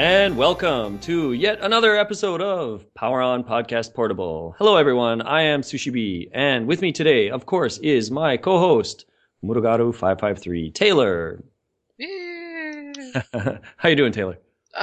And welcome to yet another episode of Power On Podcast Portable. Hello, everyone. I am Sushibi, and with me today, of course, is my co-host Murugaru553, Taylor. Yeah. How you doing, Taylor?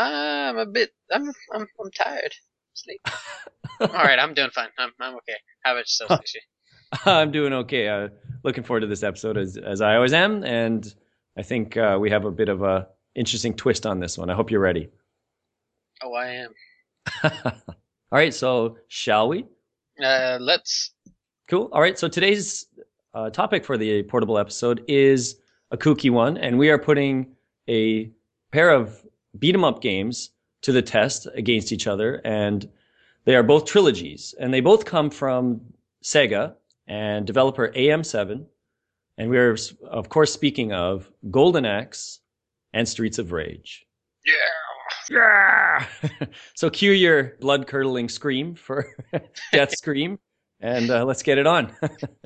I'm tired. Sleep. All right, I'm doing fine. I'm okay. How about yourself, Sushi? I'm doing okay. Looking forward to this episode as I always am, and I think we have a bit of a interesting twist on this one. I hope you're ready. Oh, I am. All right, so shall we? Let's. Cool. All right, so today's topic for the portable episode is a kooky one, and we are putting a pair of beat 'em up games to the test against each other, and they are both trilogies, and they both come from Sega and developer AM7, and we are, of course, speaking of Golden Axe and Streets of Rage. Yeah. Yeah! So cue your blood-curdling scream for Death Scream, and let's get it on.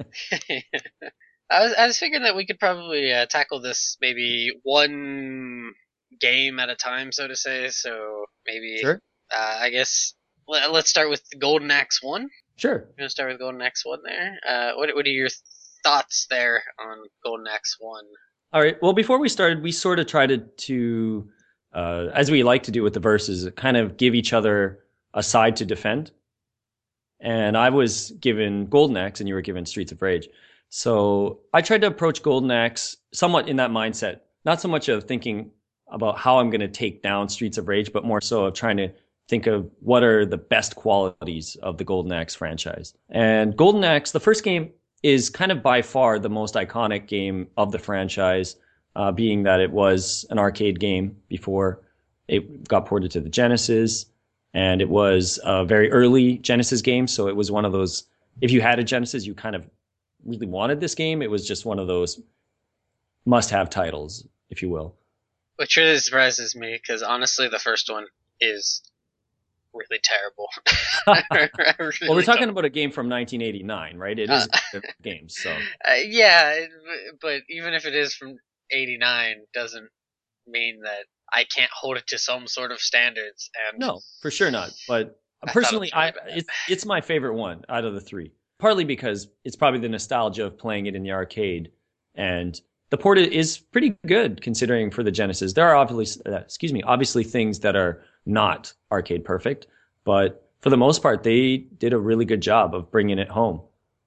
I was figuring that we could probably tackle this maybe one game at a time, so to say. So maybe Sure. I guess let's start with Golden Axe 1. Sure. We're gonna start with Golden Axe 1 there. What are your thoughts there on Golden Axe 1? All right. Well, before we started, we sort of tried to as we like to do with the verses, kind of give each other a side to defend. And I was given Golden Axe, and you were given Streets of Rage. So I tried to approach Golden Axe somewhat in that mindset, not so much of thinking about how I'm going to take down Streets of Rage, but more so of trying to think of what are the best qualities of the Golden Axe franchise. And Golden Axe, the first game, is kind of by far the most iconic game of the franchise, being that it was an arcade game before it got ported to the Genesis, and it was a very early Genesis game, so it was one of those, if you had a Genesis, you kind of really wanted this game. It was just one of those must-have titles, if you will. Which really surprises me, because honestly, the first one is really terrible. Well, we're talking about a game from 1989, right? It is a game, so. Yeah, but even if it is from 89, doesn't mean that I can't hold it to some sort of standards. And No, for sure not. But I thought it personally, was really bad. it's my favorite one out of the three. Partly because it's probably the nostalgia of playing it in the arcade, and the port is pretty good considering for the Genesis. There are obviously things that are not arcade perfect, but for the most part, they did a really good job of bringing it home.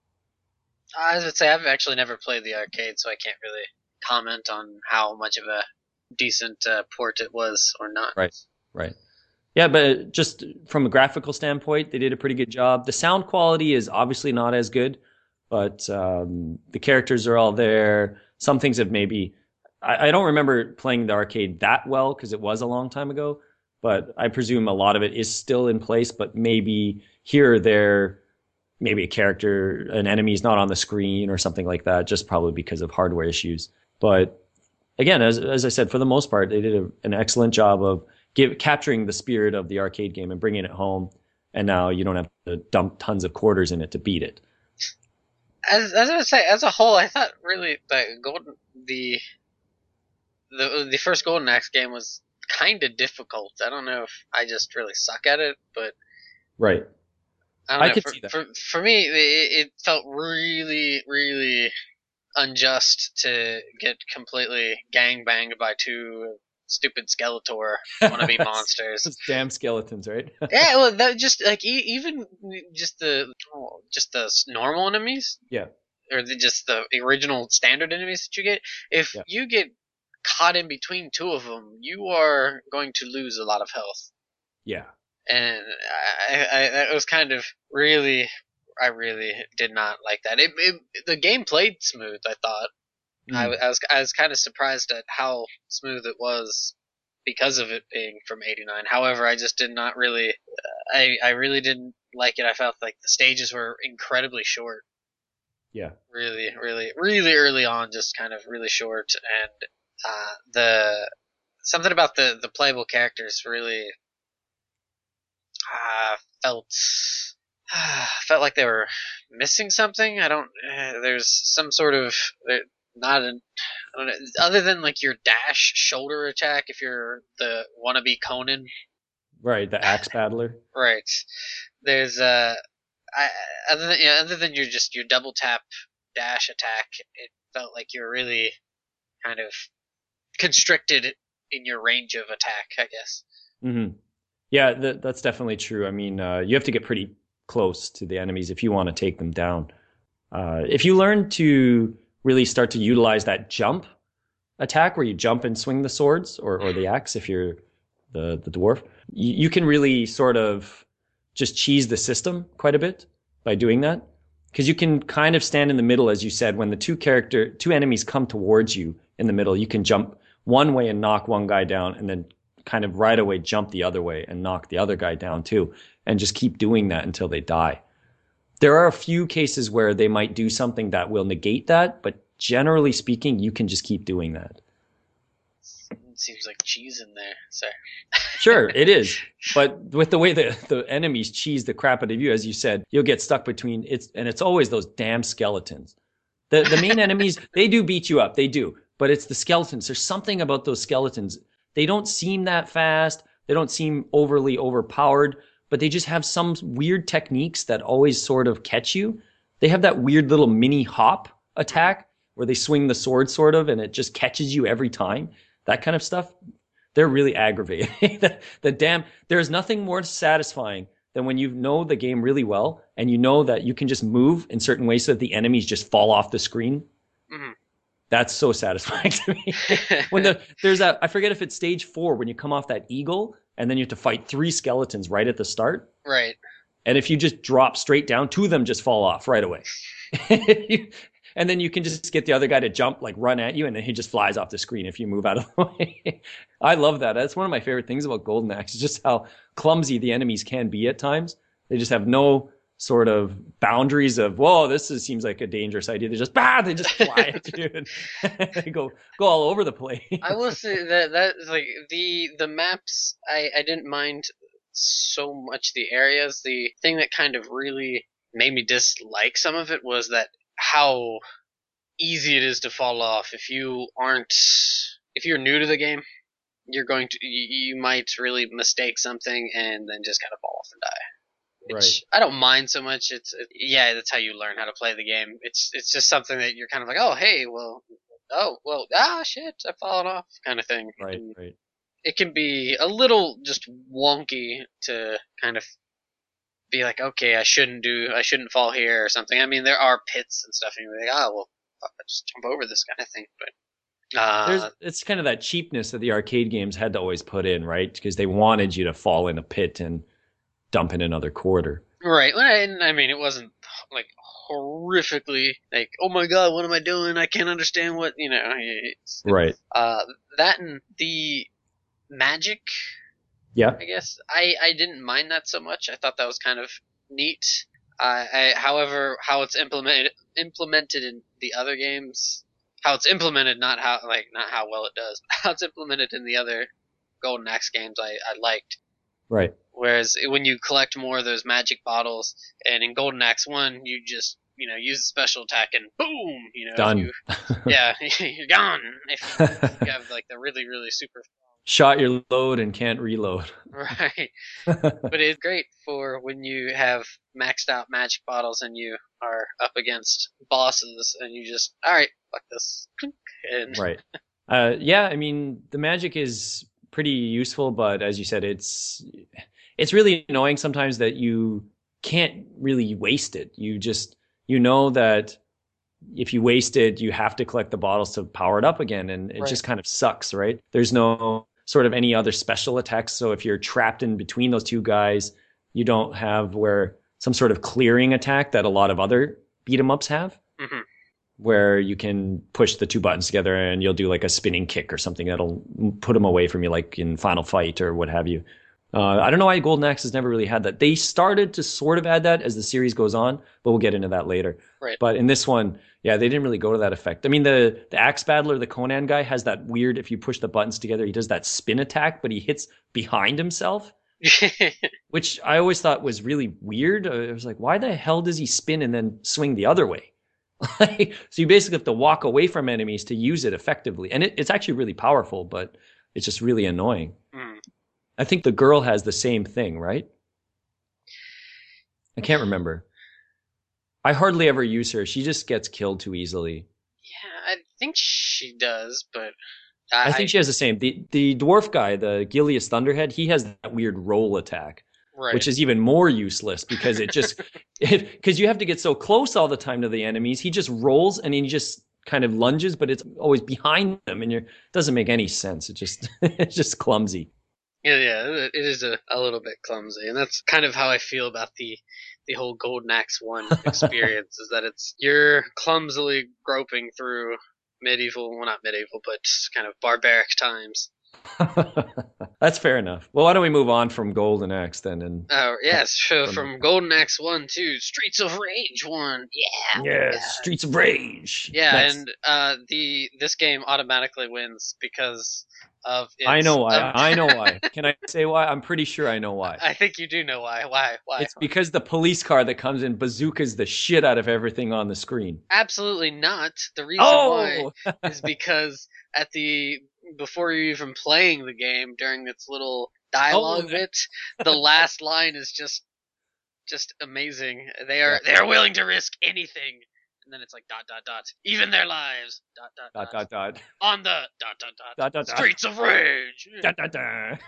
I would say I've actually never played the arcade, so I can't really comment on how much of a decent port it was or not. Right, right. Yeah, but just from a graphical standpoint, they did a pretty good job. The sound quality is obviously not as good, but the characters are all there. Some things have maybe, I don't remember playing the arcade that well because it was a long time ago, but I presume a lot of it is still in place, but maybe here or there, maybe a character, an enemy is not on the screen or something like that, just probably because of hardware issues. But again, as I said, for the most part, they did an excellent job of capturing the spirit of the arcade game and bringing it home. And now you don't have to dump tons of quarters in it to beat it. As I would say, as a whole, I thought really that the first Golden Axe game was kind of difficult. I don't know if I just really suck at it, but Right. I don't I know. could see that. For me, it felt really, really unjust to get completely gangbanged by two stupid Skeletor wannabe monsters. Those damn skeletons, right? Yeah, well, that just like even just the normal enemies, Yeah. or just the original standard enemies that you get. If Yeah. you get caught in between two of them, you are going to lose a lot of health. Yeah. And that was kind of really, I really did not like that. The game played smooth, I thought. Mm. I was kind of surprised at how smooth it was because of it being from '89. However, I just did not really, I really didn't like it. I felt like the stages were incredibly short. Yeah. Really, really, really early on, just kind of really short, and the something about the playable characters really felt felt like they were missing something. I don't. There's some sort of not an. I don't know, other than like your dash shoulder attack, if you're the wannabe Conan, Right, the axe battler. right? There's I, other than your double tap dash attack, it felt like you're really kind of constricted in your range of attack, I guess. Hmm. Yeah, that's definitely true. I mean, you have to get pretty close to the enemies if you want to take them down. If you learn to really start to utilize that jump attack where you jump and swing the swords or the axe if you're the dwarf, you can really sort of just cheese the system quite a bit by doing that. Because you can kind of stand in the middle, as you said, when the two enemies come towards you in the middle, you can jump one way and knock one guy down, and then kind of right away jump the other way and knock the other guy down too, and just keep doing that until they die. There are a few cases where they might do something that will negate that, but generally speaking, you can just keep doing that. It seems like cheese in there. Sorry. Sure, it is. But with the way the enemies cheese the crap out of you, as you said, you'll get stuck between it's always those damn skeletons. The main enemies, they do beat you up, they do. But it's the skeletons. There's something about those skeletons. They don't seem that fast. They don't seem overly overpowered, but they just have some weird techniques that always sort of catch you. They have that weird little mini hop attack where they swing the sword sort of, and it just catches you every time. That kind of stuff. They're really aggravating. There's nothing more satisfying than when you know the game really well and you know that you can just move in certain ways so that the enemies just fall off the screen. Mm-hmm. That's so satisfying to me. There's that, I forget if it's stage 4 when you come off that eagle and then you have to fight 3 skeletons right at the start. Right. And if you just drop straight down, 2 of them just fall off right away. And then you can just get the other guy to jump, like run at you, and then he just flies off the screen if you move out of the way. I love that. That's one of my favorite things about Golden Axe, is just how clumsy the enemies can be at times. They just have no sort of boundaries of, whoa, seems like a dangerous idea. They just fly at you and they go all over the place. I will say that like the maps, I didn't mind so much the areas. The thing that kind of really made me dislike some of it was that how easy it is to fall off if you're new to the game. You might really mistake something and then just kind of fall off and die. Which Right. I don't mind so much. Yeah, that's how you learn how to play the game. It's just something that you're kind of like, oh hey, shit, I've fallen off, kind of thing. Right, And right. it can be a little just wonky to kind of be like, okay, I shouldn't fall here or something. I mean, there are pits and stuff, and you're like, oh well, fuck, I'll just jump over this kind of thing. But It's kind of that cheapness that the arcade games had to always put in, right? Because they wanted you to fall in a pit and dump in another quarter. right, and I mean, it wasn't like horrifically like, oh my god, what am I doing? I can't understand what Right. That and the magic. Yeah. I guess I didn't mind that so much. I thought that was kind of neat. However, how it's implemented in the other games, how it's implemented, not how well it does, but how it's implemented in the other Golden Axe games, I liked. Right. Whereas when you collect more of those magic bottles, and in Golden Axe 1, you just use a special attack and boom, Done. you're gone. If you have like the really really super Shot your load and can't reload. right. But it's great for when you have maxed out magic bottles and you are up against bosses and you just, all right, fuck this. And Right. Yeah, I mean, the magic is pretty useful, but as you said, it's really annoying sometimes that you can't really waste it. You know that if you waste it, you have to collect the bottles to power it up again, and it Right. just kind of sucks, right? There's no sort of any other special attacks, so if you're trapped in between those two guys, you don't have where some sort of clearing attack that a lot of other beat 'em ups have. Mhm. Where you can push the two buttons together and you'll do like a spinning kick or something that'll put them away from you, like in Final Fight or what have you. I don't know why Golden Axe has never really had that. They started to sort of add that as the series goes on, but we'll get into that later. Right. But in this one, yeah, they didn't really go to that effect. I mean, the Axe Battler, the Conan guy, has that weird, if you push the buttons together, he does that spin attack, but he hits behind himself, which I always thought was really weird. I was like, why the hell does he spin and then swing the other way? So you basically have to walk away from enemies to use it effectively. And it's actually really powerful, but it's just really annoying. Mm. I think the girl has the same thing, right? I can't remember. I hardly ever use her. She just gets killed too easily. Yeah, I think she does, but I think I she has the same. The dwarf guy, the Gilius Thunderhead, he has that weird roll attack, right. which is even more useless because it just because you have to get so close all the time to the enemies. He just rolls and he just kind of lunges, but it's always behind them, and it doesn't make any sense. It just it's just clumsy. Yeah, it is a little bit clumsy, and that's kind of how I feel about the whole Golden Axe 1 experience, is that you're clumsily groping through medieval, well, not medieval, but kind of barbaric times. That's fair enough. Well, why don't we move on from Golden Axe then? And Yes, so from from Golden Axe 1 to Streets of Rage 1. Yeah. yeah, Yeah. Streets of Rage. Yeah, Next. and this game automatically wins because of I its know why. I know why. Can I say why? I'm pretty sure I know why. I think you do know why. Why? It's because the police car that comes in bazookas the shit out of everything on the screen. Absolutely not. The reason why Oh, is because at the before you're even playing the game, during its little dialogue oh, bit, the last line is just amazing. yeah. They are willing to risk anything. And then it's like dot dot dot, even their lives dot dot Dot dot, dot dot on the dot dot dot dot dot dot streets of rage. dot dot dot.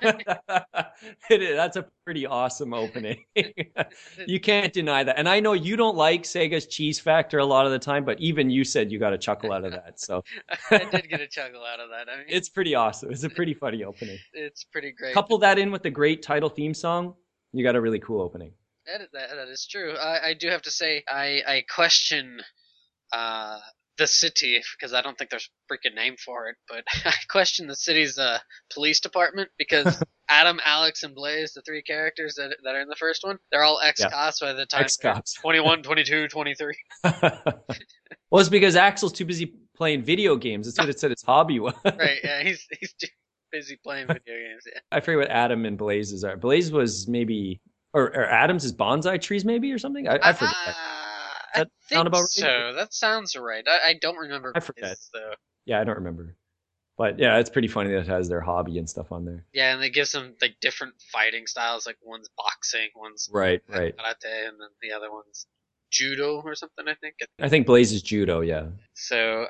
That's a pretty awesome opening. You can't deny that. And I know you don't like Sega's cheese factor a lot of the time, but even you said you got a chuckle out of that. So I did get a chuckle out of that. I mean, it's pretty awesome. It's a pretty funny opening. it's pretty great. Couple that in with the great title theme song, you got a really cool opening. That is true. I do have to say I question uh, the city, because I don't think there's a freaking name for it, but I question the city's police department, because Adam, Alex, and Blaze, the three characters that are in the first one, they're all ex-cops by the time they're Ex-cops. 21, 22, 23. Well, it's because Axel's too busy playing video games. That's what it said his hobby was. Right, yeah, he's too busy playing video games, yeah. I forget what Adam and Blaze's are. Blaze was maybe, or Adam's is bonsai trees maybe or something. I forget. I That think sound about right? so. That sounds right. I don't remember. I forget. Blaze's, though. Yeah, I don't remember. But yeah, it's pretty funny that it has their hobby and stuff on there. Yeah, and it gives them like different fighting styles. Like one's boxing, one's Right. karate, and then the other one's judo or something. I think. I think Blaze is judo. Yeah. So,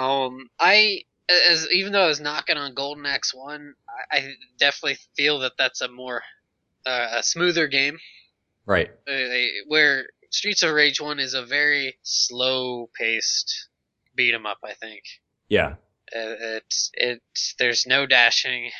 I as even though I was knocking on Golden Axe 1, I definitely feel that that's a more a smoother game. Right. Where Streets of Rage 1 is a very slow paced beat 'em up. I think. Yeah. It's there's no dashing.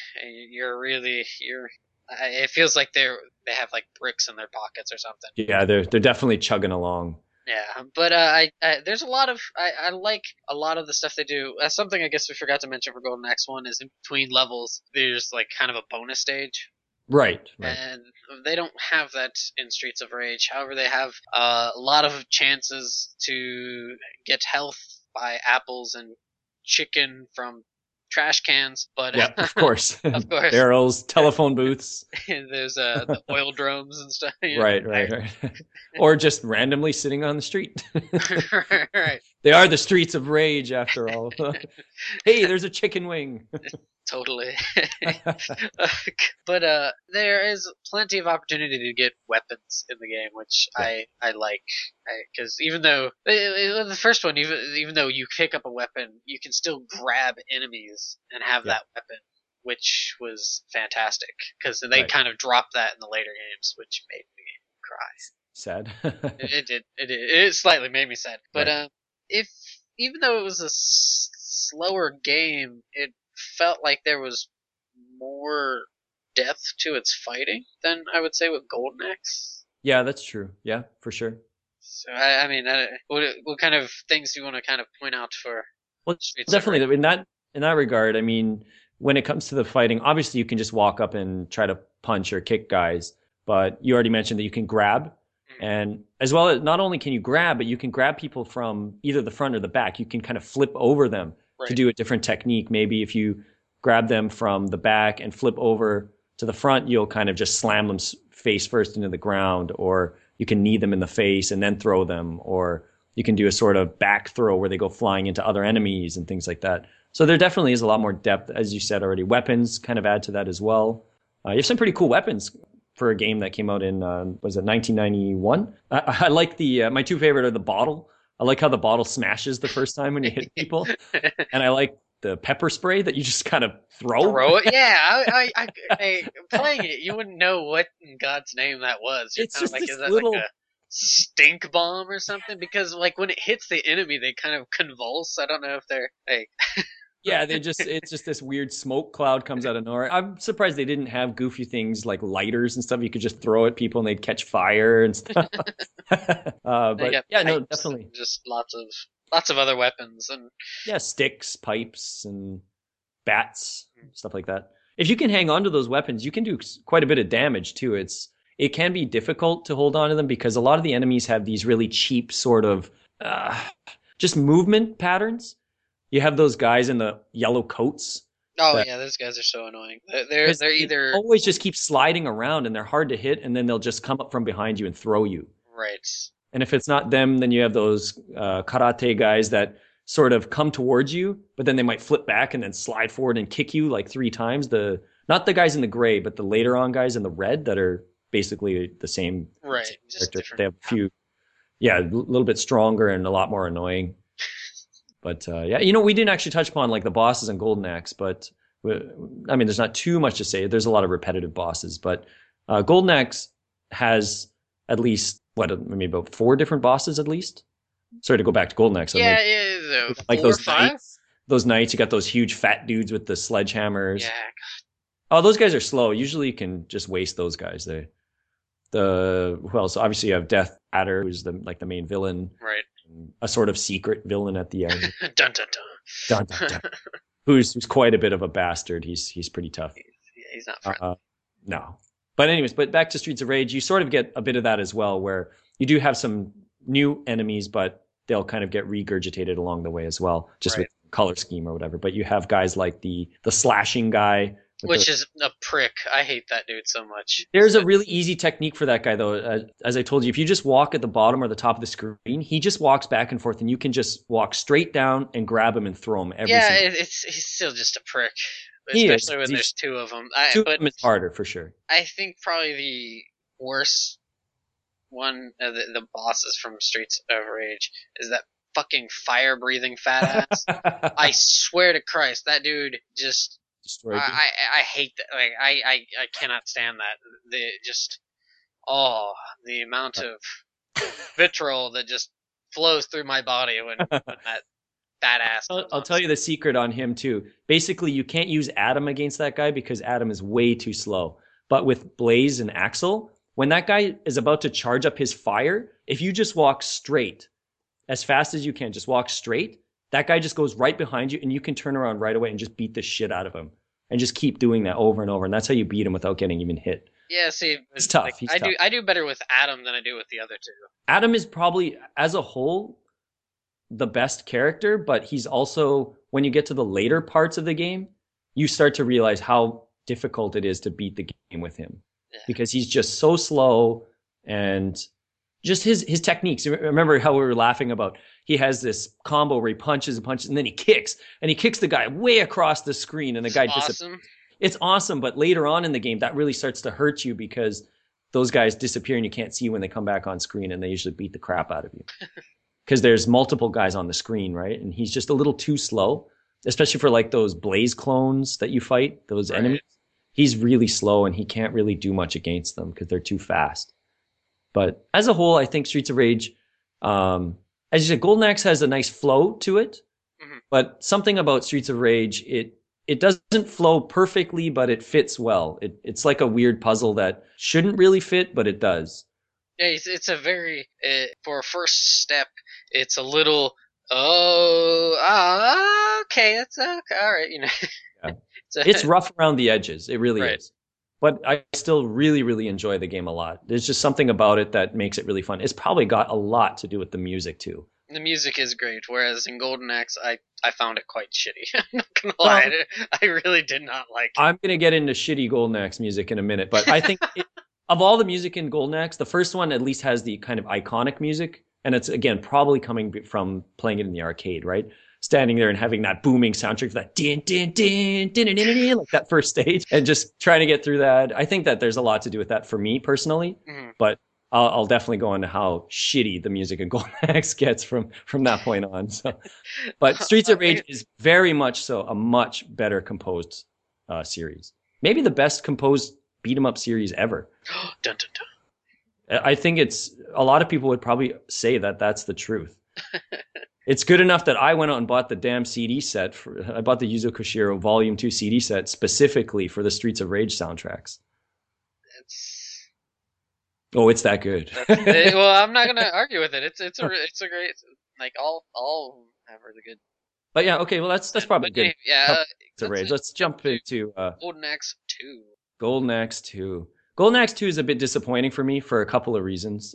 It feels like they have like bricks in their pockets or something. Yeah, they're definitely chugging along. Yeah, but there's a lot of I like a lot of the stuff they do. Something I guess we forgot to mention for Golden Axe 1 is in between levels there's like kind of a bonus stage. Right. And they don't have that in Streets of Rage. However, they have a lot of chances to get health by apples and chicken from trash cans, but Yeah, of course. of course, Barrels, telephone booths. there's the oil drums and stuff. Right. Or just randomly sitting on the street. Right. They are the streets of rage, after all. Hey, there's a chicken wing. Totally. But there is plenty of opportunity to get weapons in the game, which I like. Because even though the first one, even though you pick up a weapon, you can still grab enemies and have that weapon, which was fantastic. Because they kind of dropped that in the later games, which made me cry. Sad. It did. It slightly made me sad. But if even though it was a slower game, it felt like there was more depth to its fighting than I would say with Golden Axe. Yeah, that's true. Yeah, for sure. So I mean, what kind of things do you want to kind of point out for? Well, Streets definitely of Rage? in that regard. I mean, when it comes to the fighting, obviously you can just walk up and try to punch or kick guys, but you already mentioned that you can grab. And as well as not only can you grab, but you can grab people from either the front or the back. You can kind of flip over them to do a different technique. Maybe if you grab them from the back and flip over to the front, you'll kind of just slam them face first into the ground, or you can knee them in the face and then throw them, or You can do a sort of back throw where they go flying into other enemies and things like that. So there definitely is a lot more depth, as you said already. Weapons kind of add to that as well. You have some pretty cool weapons for a game that came out in was it 1991? I like the my two favorite are the bottle. I like how the bottle smashes the first time when you hit people, and I like the pepper spray that you just kind of throw. Throw it, yeah. Playing it, you wouldn't know what in God's name that was. You're It's kind of just like, this is that little. like a stink bomb or something? Because like when it hits the enemy, they kind of convulse. I don't know if they're like. Yeah, it's just this weird smoke cloud comes out of nowhere. I'm surprised they didn't have goofy things like lighters and stuff you could just throw at people and they'd catch fire and stuff. They But got yeah, no, pipes definitely. and just lots of other weapons and Yeah, sticks, pipes, and bats, stuff like that. If you can hang on to those weapons, you can do quite a bit of damage too. It can be difficult to hold on to them because a lot of the enemies have these really cheap sort of uh, just movement patterns. You have those guys in the yellow coats oh that yeah, those guys are so annoying. because They're they either always just keep sliding around and they're hard to hit, and then they'll just come up from behind you and throw you. right. And if it's not them, then you have those karate guys that sort of come towards you, but then they might flip back and then slide forward and kick you like three times. The not the guys in the gray, but the later on guys in the red that are basically the same Right, just character. different. They have a few, yeah, a little bit stronger and a lot more annoying. But yeah, we didn't actually touch upon like the bosses in Golden Axe, but I mean, there's not too much to say. There's a lot of repetitive bosses, but Golden Axe has at least maybe about four different bosses at least. Sorry to go back to Golden Axe. Yeah, yeah, Like four or those five. knights. Those knights, you got those huge fat dudes with the sledgehammers. Yeah, Oh, those guys are slow. Usually, you can just waste those guys. Who else? Obviously, you have Death Adder, who's the main villain, right. a sort of secret villain at the end. Dun dun Dun, dun, dun. Who's quite a bit of a bastard. He's pretty tough. He's not friendly. No. But anyways, back to Streets of Rage, you sort of get a bit of that as well, where you do have some new enemies, but they'll kind of get regurgitated along the way as well, just Right. with color scheme or whatever. But you have guys like the slashing guy. Which is a prick. I hate that dude so much. There's a really easy technique for that guy, though. As I told you, if you just walk at the bottom or the top of the screen, he just walks back and forth, and you can just walk straight down and grab him and throw him every Yeah, single. he's still just a prick, He is. especially when there's two of them. Two of But them is harder for sure. I think probably the worst one of the bosses from Streets of Rage is that fucking fire breathing fat ass. I swear to Christ, that dude just. Destroyed you. I hate that. Like I cannot stand that. The amount of vitriol that just flows through my body when that badass. I'll tell you the secret on him too. Basically, you can't use Adam against that guy because Adam is way too slow. But with Blaze and Axel, when that guy is about to charge up his fire, if you just walk straight, as fast as you can, just walk straight, that guy just goes right behind you and you can turn around right away and just beat the shit out of him. And just keep doing that over and over. And that's how you beat him without getting even hit. Yeah, see, It's tough. like, He's I tough. do better with Adam than I do with the other two. Adam is probably, as a whole, the best character, but he's also, when you get to the later parts of the game, you start to realize how difficult it is to beat the game with him. Yeah. Because he's just so slow and just his techniques. Remember how we were laughing about he has this combo where he punches and punches and then he kicks the guy way across the screen and the guy Awesome. It's awesome, but later on in the game that really starts to hurt you because those guys disappear and you can't see when they come back on screen and they usually beat the crap out of you. Because there's multiple guys on the screen, right? And he's just a little too slow, especially for like those Blaze clones that you fight, those enemies. He's really slow and he can't really do much against them because they're too fast. But as a whole, I think Streets of Rage, as you said, Golden Axe has a nice flow to it. Mm-hmm. But something about Streets of Rage, it doesn't flow perfectly, but it fits well. It's like a weird puzzle that shouldn't really fit, but it does. Yeah, it's a very for a first step. It's a little okay, that's okay, all right, Yeah. It's rough around the edges. It really is. But I still really, really enjoy the game a lot. There's just something about it that makes it really fun. It's probably got a lot to do with the music too. The music is great, whereas in Golden Axe, I found it quite shitty. I'm not gonna lie, I really did not like it. I'm gonna get into shitty Golden Axe music in a minute, but I think of all the music in Golden Axe, the first one at least has the kind of iconic music And it's, again, probably coming from playing it in the arcade, right? Standing there and having that booming soundtrack, that din, din, din, din, din, din, din, like that first stage, and just trying to get through that. I think that there's a lot to do with that for me personally, Mhm. but I'll definitely go into how shitty the music in Golden Axe gets from that point on. So, but Streets of Rage is very much so a much better composed series. Maybe the best composed beat 'em up series ever. Dun, dun, dun. I think it's a lot of people would probably say that that's the truth. It's good enough that I went out and bought the damn CD set. I bought the Yuzo Koshiro Volume 2 CD set specifically for the Streets of Rage soundtracks. It's Oh, it's that good. well, I'm not gonna argue with it. It's a great, like, all of them have really good. But yeah, okay, well that's probably But good. yeah, To Rage. Let's jump into Golden Axe 2. Golden Axe 2. Golden Axe 2 is a bit disappointing for me for a couple of reasons.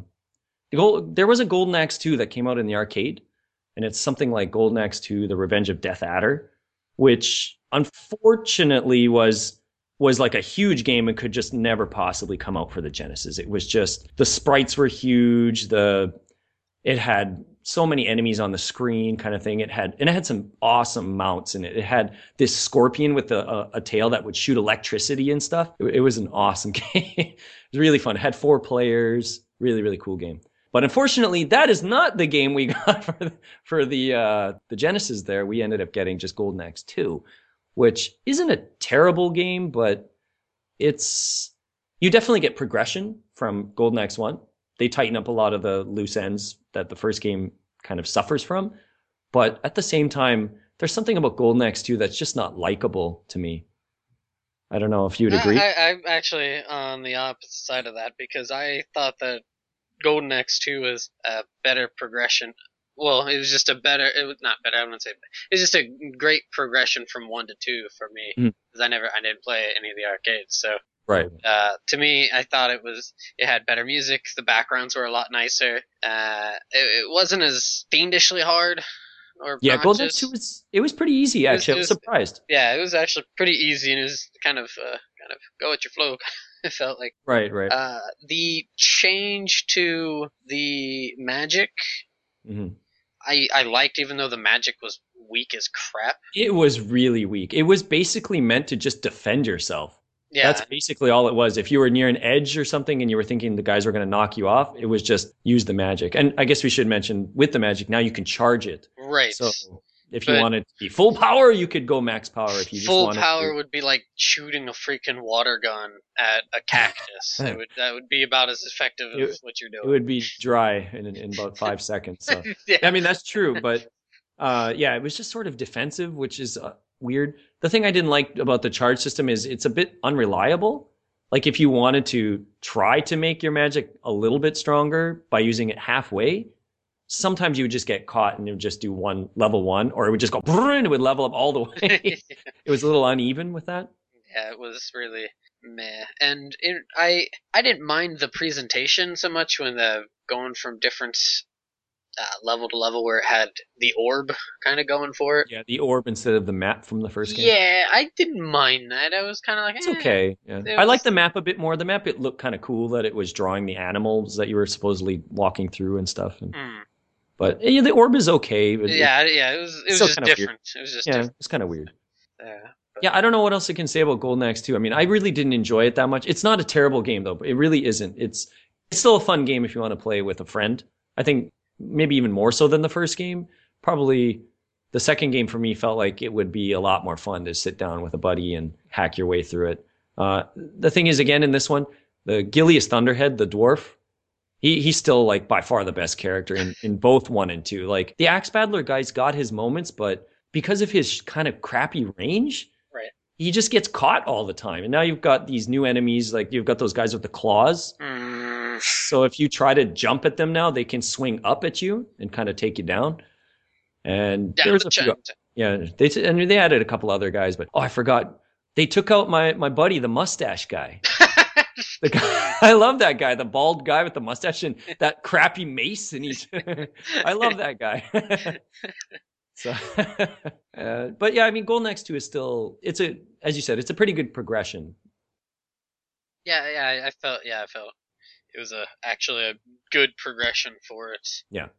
There was a Golden Axe 2 that came out in the arcade, and it's something like Golden Axe 2: The Revenge of Death Adder, which unfortunately was like a huge game and could just never possibly come out for the Genesis. It was just the sprites were huge, it had so many enemies on the screen kind of thing. It had some awesome mounts in it. It had this scorpion with a tail that would shoot electricity and stuff. It was an awesome game. It was really fun. It had 4 players. Really, really cool game. But unfortunately, that is not the game we got for the Genesis there. We ended up getting just Golden Axe 2, which isn't a terrible game, but you definitely get progression from Golden Axe 1. They tighten up a lot of the loose ends that the first game kind of suffers from. But at the same time, there's something about Golden Axe 2 that's just not likable to me. I don't know if you would agree. I'm actually on the opposite side of that because I thought that Golden Axe 2 was a better progression. Well, it was just a better. It was not better. I wouldn't say. It was just a great progression from 1 to 2 for me because I didn't play any of the arcades. So Right. to me, I thought it had better music. The backgrounds were a lot nicer. It wasn't as fiendishly hard or Yeah, Golden obnoxious. Axe 2 it was pretty easy actually. I was surprised. Yeah, it was actually pretty easy and it was kind of go with your flow. It felt like. Right, right. The change to the magic, Mm-hmm. I liked, even though the magic was weak as crap. It was really weak. It was basically meant to just defend yourself. Yeah, That's basically all it was. If you were near an edge or something and you were thinking the guys were going to knock you off, it was just use the magic. And I guess we should mention with the magic, now you can charge it. right. So if you wanted to be full power, you could go max power. If you just Full wanted power to. would be like shooting a freaking water gun at a cactus. That would be about as effective as what you're doing. It would be dry in about 5 seconds. So Yeah. I mean, that's true. But yeah, it was just sort of defensive, which is weird. The thing I didn't like about the charge system is it's a bit unreliable. Like if you wanted to try to make your magic a little bit stronger by using it halfway, sometimes you would just get caught and it would just do level 1, or it would just go and it would level up all the way. It was a little uneven with that. Yeah, it was really meh. And I didn't mind the presentation so much when going from different level to level where it had the orb kind of going for it. Yeah, the orb instead of the map from the first game. Yeah, I didn't mind that. I was kind of like, it's okay. Yeah. I like the map a bit more. The map, it looked kind of cool that it was drawing the animals that you were supposedly walking through and stuff. But yeah, the orb is okay. It was just different. Weird. It was just different. It's kind of weird. Yeah. Yeah, I don't know what else I can say about Golden Axe 2. I mean, I really didn't enjoy it that much. It's not a terrible game though. But it really isn't. It's still a fun game if you want to play with a friend. I think maybe even more so than the first game. Probably the second game for me felt like it would be a lot more fun to sit down with a buddy and hack your way through it. The thing is, again, in this one, the Gilius Thunderhead, the dwarf, he's still like by far the best character in both 1 and 2. Like the Axe Battler guy's got his moments, but because of his kind of crappy range, right, he just gets caught all the time. And now you've got these new enemies, like you've got those guys with the claws. So if you try to jump at them now, they can swing up at you and kind of take you down. And there's a few, they added a couple other guys, but I forgot. They took out my buddy, the mustache guy. The guy, I love that guy, the bald guy with the mustache and that crappy mace, and I love that guy. So, but yeah, I mean, Golden Axe 2 is still, as you said, it's a pretty good progression. I felt it It was actually a good progression for it. Yeah.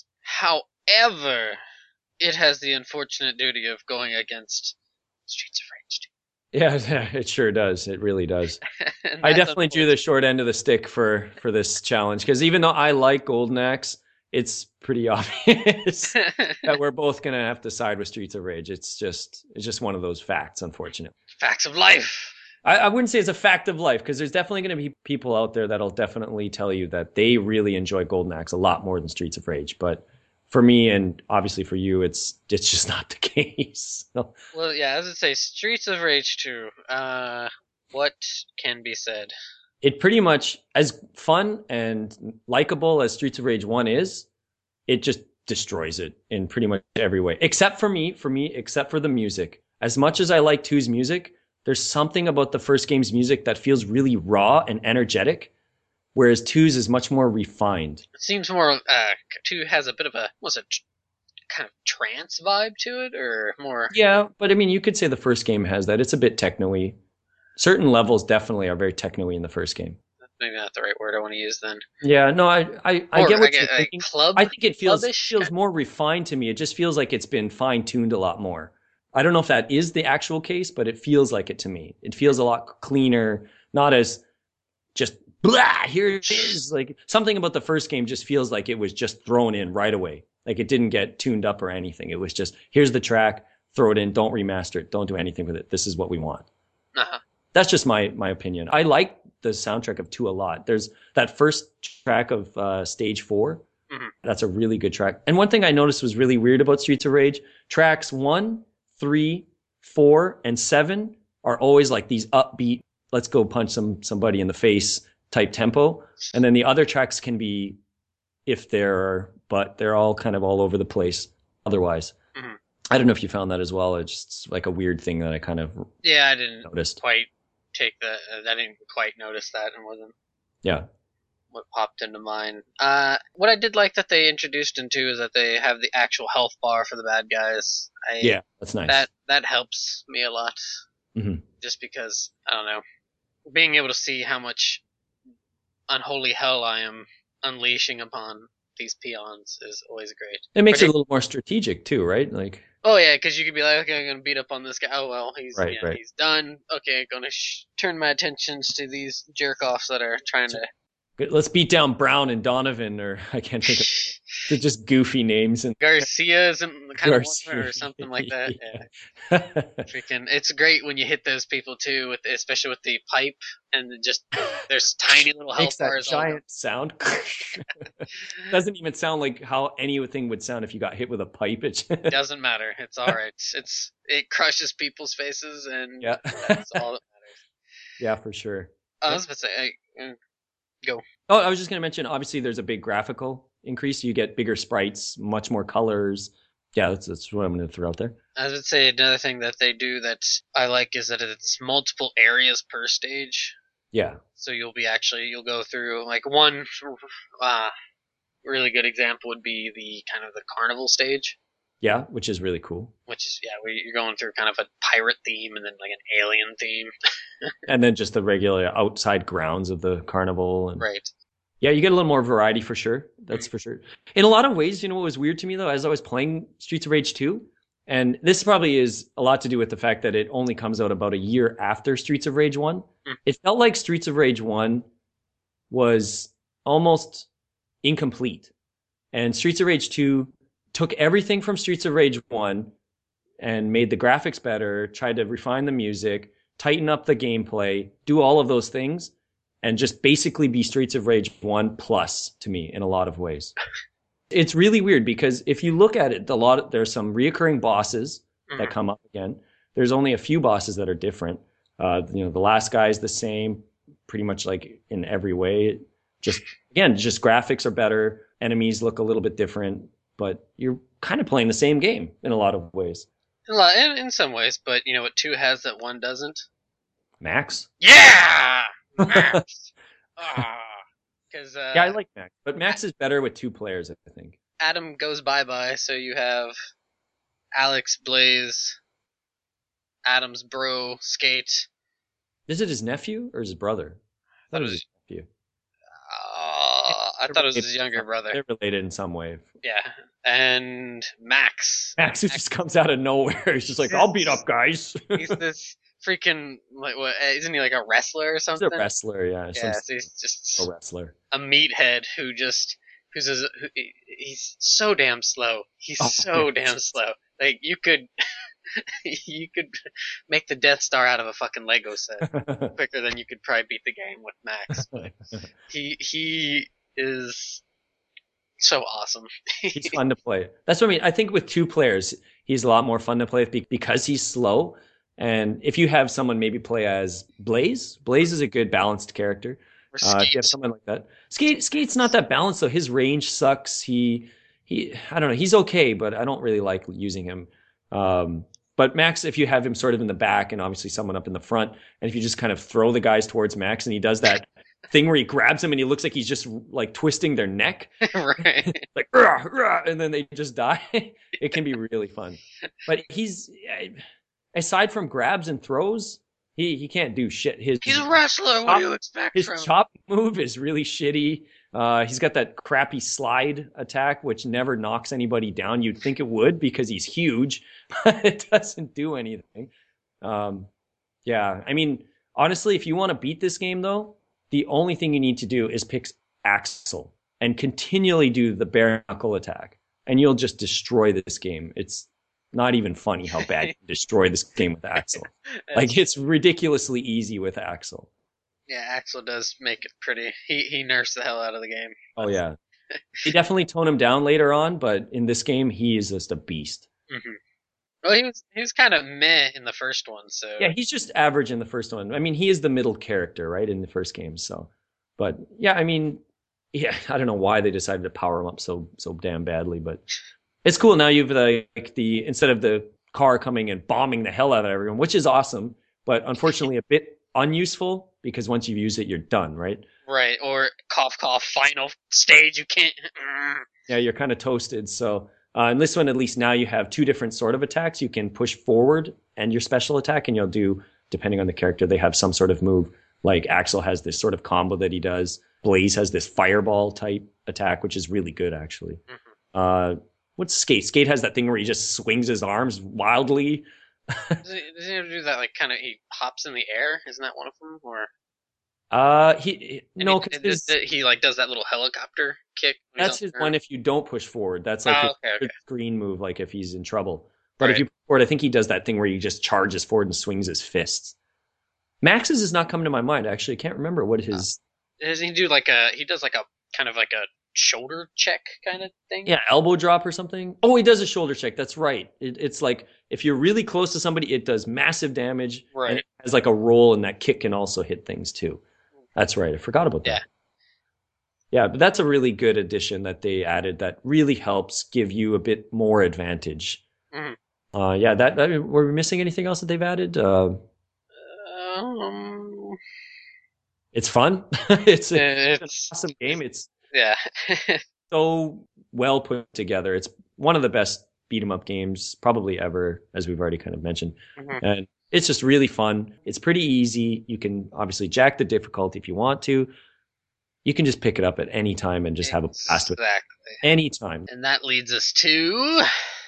However, it has the unfortunate duty of going against Streets of Rage 2. Yeah, it sure does. It really does. And I that's definitely drew the short end of the stick for this challenge because even though I like Golden Axe, it's pretty obvious that we're both gonna have to side with Streets of Rage. It's just one of those facts, unfortunately. Facts of life. I wouldn't say it's a fact of life because there's definitely going to be people out there that'll definitely tell you that they really enjoy Golden Axe a lot more than Streets of Rage. But for me and obviously for you, it's just not the case. So, Well, yeah, as I say, Streets of Rage 2. What can be said? it pretty much as fun and likable as Streets of Rage 1 is, it just destroys it in pretty much every way. Except for me, except for the music. As much as I like 2's music, there's something about the first game's music that feels really raw and energetic, whereas 2's is much more refined. It seems more. 2 has a bit of a kind of trance vibe to it, or more. Yeah, but I mean, you could say the first game has that. It's a bit techno-y. Certain levels definitely are very techno-y in the first game. Maybe not the right word I want to use then. Yeah, no, I get what you're thinking. Club. I think it feels clubbish? more refined to me. It just feels like it's been fine-tuned a lot more. I don't know if that is the actual case, but it feels like it to me. It feels a lot cleaner, not as just blah, here it is. Like something about the first game just feels like it was just thrown in right away. Like it didn't get tuned up or anything. It was just, here's the track, throw it in, don't remaster it, don't do anything with it. This is what we want. Uh-huh. That's just my opinion. I like the soundtrack of 2 a lot. There's that first track of Stage 4. Mhm. That's a really good track. And one thing I noticed was really weird about Streets of Rage, tracks 1, 3, 4, and 7 are always like these upbeat, let's go punch somebody in the face type tempo. And then the other tracks can be but they're all kind of all over the place otherwise. Mhm. I don't know if you found that as well. It's just like a weird thing that I kind of Yeah, I didn't noticed. quite take the. I didn't quite notice that, and wasn't Yeah. what popped into mind. What I did like that they introduced into is that they have the actual health bar for the bad guys. Yeah, that's nice. That helps me a lot. Mhm. Just because I don't know, being able to see how much unholy hell I am unleashing upon these peons is always great. It makes it a little more strategic too, right? Like, oh yeah, because you could be like, okay, I'm gonna beat up on this guy. Oh well, he's right. he's done. Okay, gonna turn my attentions to these jerk offs that are trying to. Let's beat down Brown and Donovan, or I can't think of it. They're just goofy names and Garcia is kind of Garcia. one or something like that. Yeah. Freaking, it's great when you hit those people too, especially with the pipe and just there's tiny little health makes that bars. giant sound. Doesn't even sound like how anything would sound if you got hit with a pipe. It doesn't matter. It's all right. It crushes people's faces, and yeah, that's all that matters. Yeah, for sure. I was about to say, go. Oh, I was just going to mention. Obviously, there's a big graphical increase. You get bigger sprites, much more colors. Yeah, that's what I'm going to throw out there. I would say another thing that they do that I like is that it's multiple areas per stage. Yeah. So you'll go through like one really good example would be the kind of the carnival stage. Yeah, which is really cool. Which is where you're going through kind of a pirate theme and then like an alien theme. And then just the regular outside grounds of the carnival. And right. Yeah, you get a little more variety for sure. That's for sure. In a lot of ways, you know what was weird to me though, as I was playing Streets of Rage 2, and this probably is a lot to do with the fact that it only comes out about a year after Streets of Rage 1. It felt like Streets of Rage 1 was almost incomplete. And Streets of Rage 2 took everything from Streets of Rage 1 and made the graphics better, tried to refine the music, tighten up the gameplay, do all of those things, and just basically be Streets of Rage 1 plus to me in a lot of ways. It's really weird because if you look at it, there's some reoccurring bosses that come up again. There's only a few bosses that are different. The last guy is the same, pretty much like in every way. Just graphics are better. Enemies look a little bit different, but you're kind of playing the same game in a lot of ways. In some ways, but you know what 2 has that 1 doesn't? Max? Yeah! Max! Yeah, I like Max, but Max is better with 2 players, I think. Adam goes bye-bye, so you have Alex, Blaze, Adam's bro, Skate. Is it his nephew or his brother? I thought it was his nephew. I thought it was his younger brother. They're related in some way. Yeah, and Max. Max, who just comes out of nowhere. He's just like, I'll beat up guys. He's this freaking like what? Isn't he like a wrestler or He's something? a wrestler, yeah. Yeah, so he's just a wrestler. a meathead he's so damn slow. He's so damn slow. Like you could you could make the Death Star out of a fucking Lego set quicker than you could probably beat the game with Max. But he is so awesome. He's fun to play. That's what I mean. I think with two players, he's a lot more fun to play with because he's slow. And if you have someone maybe play as Blaze is a good balanced character. If you have someone like that, Skate's not that balanced though. His range sucks. He I don't know. He's okay, but I don't really like using him. But Max, if you have him sort of in the back and obviously someone up in the front, and if you just kind of throw the guys towards Max and he does that thing where he grabs them and he looks like he's just like twisting their neck, right? Like rah, rah, and then they just die. It can be really fun. But he's aside from grabs and throws, he can't do shit. He's a wrestler. What do you expect his from him? chop move is really shitty. He's got that crappy slide attack, which never knocks anybody down. You'd think it would because he's huge, but it doesn't do anything. Yeah, I mean, honestly, if you want to beat this game, though, the only thing you need to do is pick Axel and continually do the bare knuckle attack, and you'll just destroy this game. It's not even funny how bad you destroy this game with Axel. Like, it's ridiculously easy with Axel. Yeah, Axel does make it pretty. He nerfs the hell out of the game. Oh, yeah. He definitely toned him down later on, but in this game, he is just a beast. Mm-hmm. Well, he was kind of meh in the first one, so yeah, he's just average in the first one. I mean, he is the middle character, right, in the first game. So, but yeah, I mean, yeah, I don't know why they decided to power him up so damn badly, but it's cool now. You've the instead of the car coming and bombing the hell out of everyone, which is awesome, but unfortunately a bit unuseful because once you've used it, you're done, right? Right, or cough cough, final stage, you can't. Yeah, you're kind of toasted. So. In this one, at least now you have two different sort of attacks. You can push forward and your special attack, and you'll do, depending on the character, they have some sort of move. Like Axel has this sort of combo that he does. Blaze has this fireball type attack, which is really good, actually. Mm-hmm. What's Skate? Skate has that thing where he just swings his arms wildly. Does he ever do that, like, kind of, he hops in the air? Isn't that one of them? Or... no, because he like does that little helicopter kick. That's his one. If you don't push forward, that's like a screen move. Like if he's in trouble, but if you push forward, I think he does that thing where he just charges forward and swings his fists. Max's is not coming to my mind. Actually, I can't remember what his. Does he do like a? He does like a kind of like a shoulder check kind of thing. Yeah, elbow drop or something. Oh, he does a shoulder check. That's right. It's like if you're really close to somebody, it does massive damage. Right. And it has like a roll, and that kick can also hit things too. That's right. I forgot about that. Yeah, but that's a really good addition that they added that really helps give you a bit more advantage. Mm-hmm. Yeah, were we missing anything else that they've added? It's fun. It's an awesome game. It's so well put together. It's one of the best beat 'em up games probably ever, as we've already kind of mentioned. Mm-hmm. And it's just really fun. It's pretty easy. You can obviously jack the difficulty if you want to. You can just pick it up at any time and just have a blast with it. Anytime. And that leads us to...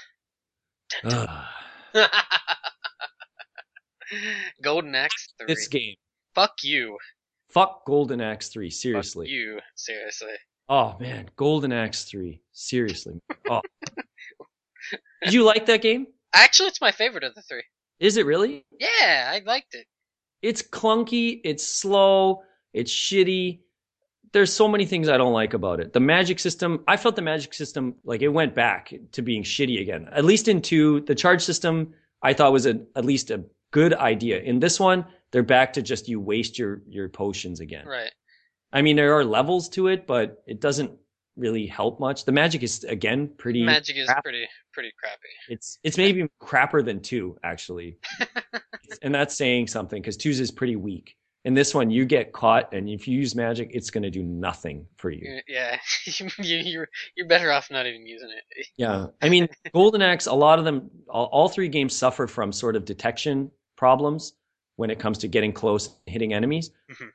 Golden Axe 3. This game. Fuck you. Fuck Golden Axe 3. Seriously. Fuck you. Seriously. Oh, man. Golden Axe 3. Seriously. Oh. Did you like that game? Actually, it's my favorite of the three. Is it really? Yeah, I liked it. It's clunky, it's slow, it's shitty. There's so many things I don't like about it. The magic system, I felt the magic system, like it went back to being shitty again. At least in 2, the charge system, I thought was at least a good idea. In this one, they're back to just you waste your potions again. Right. I mean, there are levels to it, but it doesn't really help much. The magic is, again, pretty... Magic is pretty crappy. It's maybe crapper than 2, actually. And that's saying something, because 2's is pretty weak. In this one, you get caught, and if you use magic, it's going to do nothing for you. Yeah, you're better off not even using it. Yeah, I mean, Golden Axe, a lot of them, all 3 games suffer from sort of detection problems, when it comes to getting close and hitting enemies. Mhm.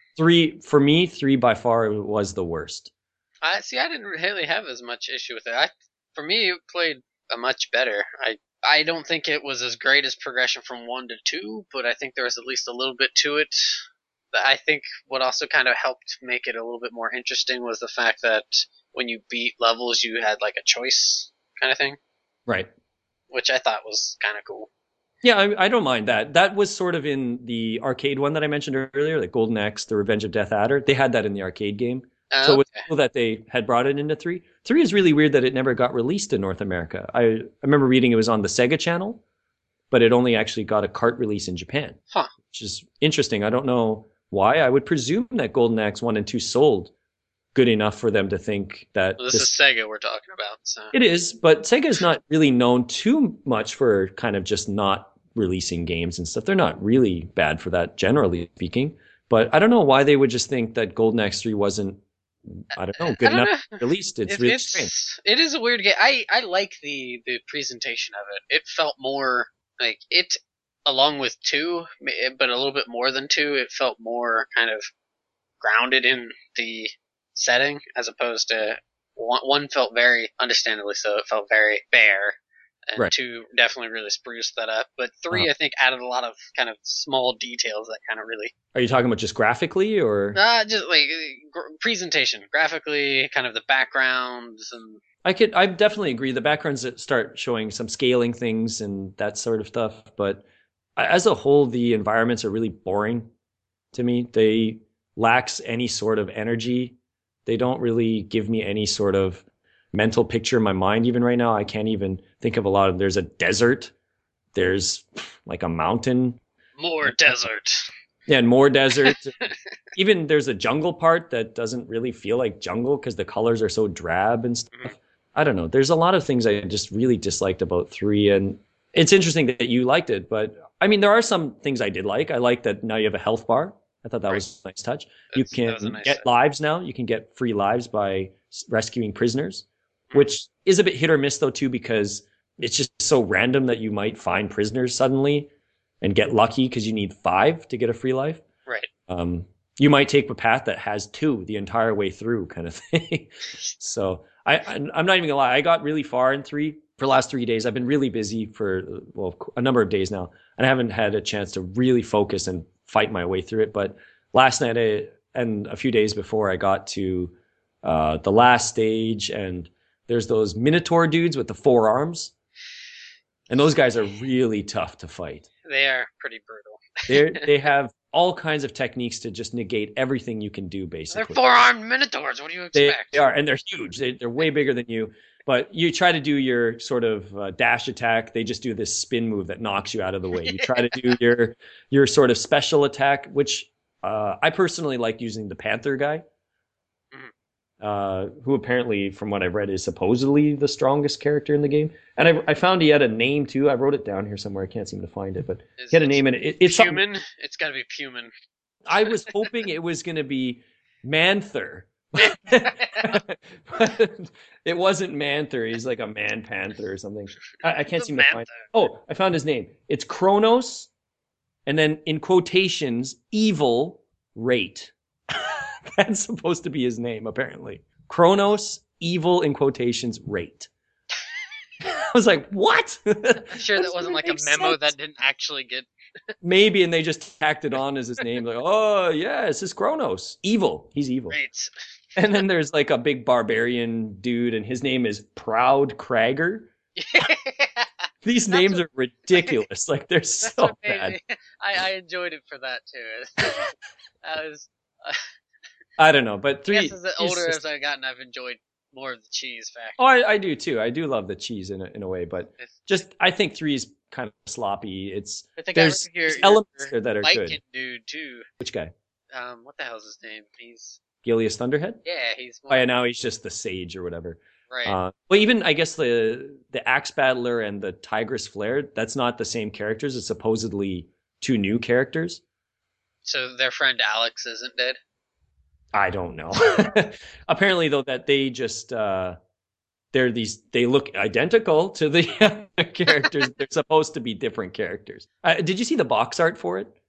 Three by far was the worst. I see. I didn't really have as much issue with it. For me, it played a much better. I don't think it was as great as progression from 1 to 2, but I think there was at least a little bit to it. I think what also kind of helped make it a little bit more interesting was the fact that when you beat levels, you had like a choice kind of thing, Right. which I thought was kind of cool. Yeah, I don't mind that. That was sort of in the arcade one that I mentioned earlier, like Golden Axe, The Revenge of Death Adder. They had that in the arcade game. So it was Okay. cool that they had brought it into 3. 3 is really weird that it never got released in North America. I remember reading it was on the Sega Channel, but it only actually got a cart release in Japan, Huh. which is interesting. I don't know why. I would presume that Golden Axe 1 and 2 sold good enough for them to think that Well, this is Sega we're talking about, so. it is, but Sega is not really known too much for kind of just not releasing games and stuff. They're not really bad for that, generally speaking. But I don't know why they would just think that Golden Axe 3 wasn't, I don't know, I good don't enough know. to be released. It's really strange. It is a weird game. I like the presentation of it. It felt more like it, along with 2, but a little bit more than 2. It felt more kind of grounded in the setting as opposed to one felt very understandably so. It felt very bare, and Right. 2 definitely really spruced that up. But 3, Uh, I think, added a lot of kind of small details that kind of really are you talking about just graphically or? just like presentation, graphically, kind of the backgrounds and. I definitely agree. The backgrounds that start showing some scaling things and that sort of stuff. But as a whole, the environments are really boring to me. They lacks any sort of energy. They don't really give me any sort of mental picture in my mind. Even right now, I can't even think of a lot of. There's a desert. There's like a mountain. More desert. Yeah, and more desert. Even there's a jungle part that doesn't really feel like jungle because the colors are so drab and Mhm. stuff. I don't know. There's a lot of things I just really disliked about 3, and it's interesting that you liked it. But I mean, there are some things I did like. I like that now you have a health bar. I thought that Right. was a nice touch. You That was a can nice get touch. lives now. You can get free lives by rescuing prisoners, Mhm. which is a bit hit or miss though too, because it's just so random that you might find prisoners suddenly and get lucky because you need 5 to get a free life. Right. You might take a path that has 2 the entire way through, kind of thing. So I'm not even gonna lie. I got really far in 3 for the last 3 days. I've been really busy for a number of days now, and I haven't had a chance to really focus and fight my way through it. But last night and a few days before, I got to the last stage, and there's those Minotaur dudes with the 4 arms, and those guys are really tough to fight. They are pretty brutal. They have all kinds of techniques to just negate everything you can do, They're basically. 4-armed minotaurs. What do you expect? They are, and they're huge. They're way bigger than you. But you try to do your sort of dash attack, they just do this spin move that knocks you out of the way. You try to do your sort of special attack, which I personally like using the Panther guy, who apparently, from what I've read, is supposedly the strongest character in the game. And I found he had a name too. I wrote it down here somewhere. I can't seem to find it, but he had a name, and it's something. Puman. It's got to be Puman. I was hoping it was going to be Manther. But it wasn't Manther. He's like a man panther or something. I can't seem to find. Oh, I found his name. It's Kronos, and then in quotations, evil rate. That's supposed to be his name, apparently. Kronos, evil in quotations rate. I was like, what? I'm sure that wasn't like a memo that didn't actually get. Maybe, and they just tacked it on as his name. Like, oh, yeah, this is Kronos. Evil. He's evil. Great. And then there's like a big barbarian dude, and his name is Proud Cragger. These names are ridiculous. Like, they're so bad. I enjoyed it for that too. I was. I don't know, but 3. I guess as the older as I've gotten, I've enjoyed more of the cheese factor. Oh, I do too. I do love the cheese in a way, but just I think 3 is kind of sloppy. There's elements there that are Viking good. Dude too. Which guy? What the hell's his name? He's Gilius Thunderhead? Yeah, he's. Oh yeah, now he's just the sage or whatever. Right. Well, even I guess the Axe Battler and the Tigress Flare, that's not the same characters. It's supposedly 2 new characters. So their friend Alex isn't dead? I don't know. Apparently, though, that they just they look identical to the other characters. They're supposed to be different characters. Did you see the box art for it?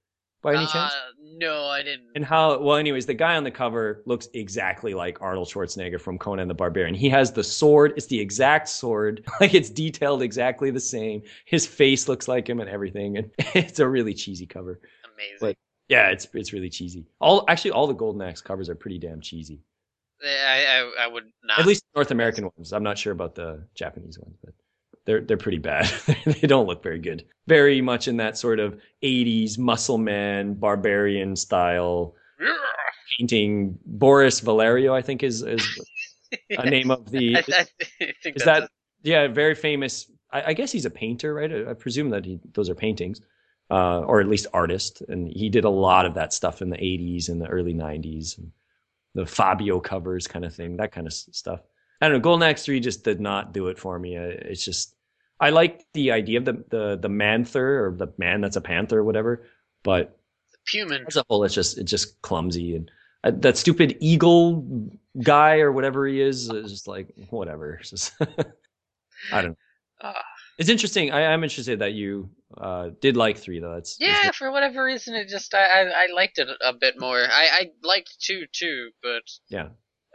by any chance? No, I didn't. And how, well, anyways, the guy on the cover looks exactly like Arnold Schwarzenegger from Conan the Barbarian. He has the sword. It's the exact sword. Like it's detailed exactly the same. His face looks like him and everything. And it's a really cheesy cover. Amazing. But yeah, it's really cheesy. All the Golden Axe covers are pretty damn cheesy. I would not. At least North American ones. I'm not sure about the Japanese ones, but they're pretty bad. They don't look very good. Very much in that sort of 80s muscle man barbarian style painting. Boris Valerio, I think is a name of the. I think Is that yeah, very famous. I guess he's a painter, right? I presume that those are paintings, or at least artist, and he did a lot of that stuff in the 80s and the early 90s, and the Fabio covers kind of thing, that kind of stuff. I don't know. Golden Axe 3 just did not do it for me. It's just I like the idea of the Manther or the man that's a panther or whatever, but human as a whole, it's just clumsy and that stupid eagle guy or whatever he is just like whatever. It's just I don't know. It's interesting. I'm interested that you did like 3 though. That's for whatever reason it just I liked it a bit more. I liked 2 too, but yeah.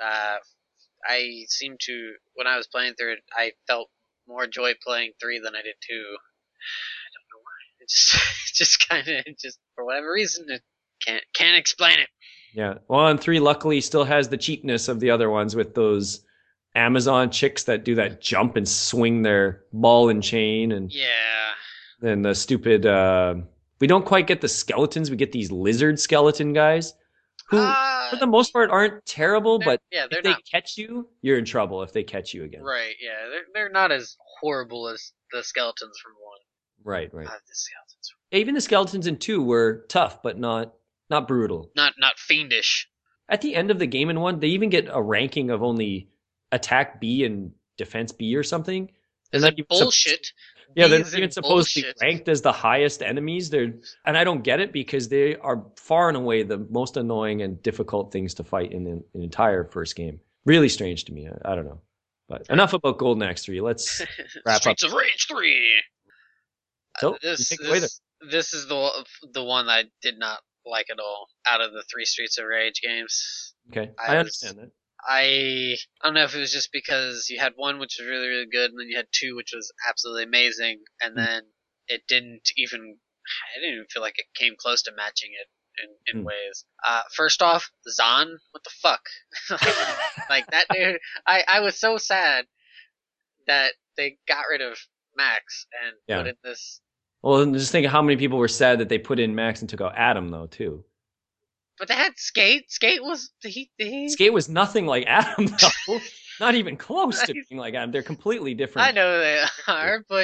I seemed to when I was playing through it, I felt more joy playing 3 than I did 2. I don't know why. It just kind of for whatever reason it can't explain it. Yeah. Well, and 3 luckily still has the cheapness of the other ones with those Amazon chicks that do that jump and swing their ball and chain, and then the stupid we don't quite get the skeletons. We get these lizard skeleton guys who for the most part aren't terrible, but if they catch you, you're in trouble if they catch you again. Right, yeah. They're not as horrible as the skeletons from 1. Right. The skeletons. Even the skeletons in 2 were tough, but not brutal. Not fiendish. At the end of the game in 1, they even get a ranking of only attack B and defense B or something. Is that bullshit? Yeah, they're even supposed to be ranked as the highest enemies. And I don't get it because they are far and away the most annoying and difficult things to fight in the entire first game. Really strange to me. I don't know. But enough about Golden Axe 3. Let's wrap up. Streets of Rage 3. So this is the one I did not like at all out of the 3 Streets of Rage games. Okay, I understand that. I don't know if it was just because you had 1 which was really, really good, and then you had 2 which was absolutely amazing, and then it didn't even feel like it came close to matching it in ways. First off, Zahn, what the fuck? like that dude, I was so sad that they got rid of Max and put in this. Well, just think of how many people were sad that they put in Max and took out Adam, though, too. But they had Skate. Skate was Skate was nothing like Adam, though. Not even close to being like Adam. They're completely different. I know they are, but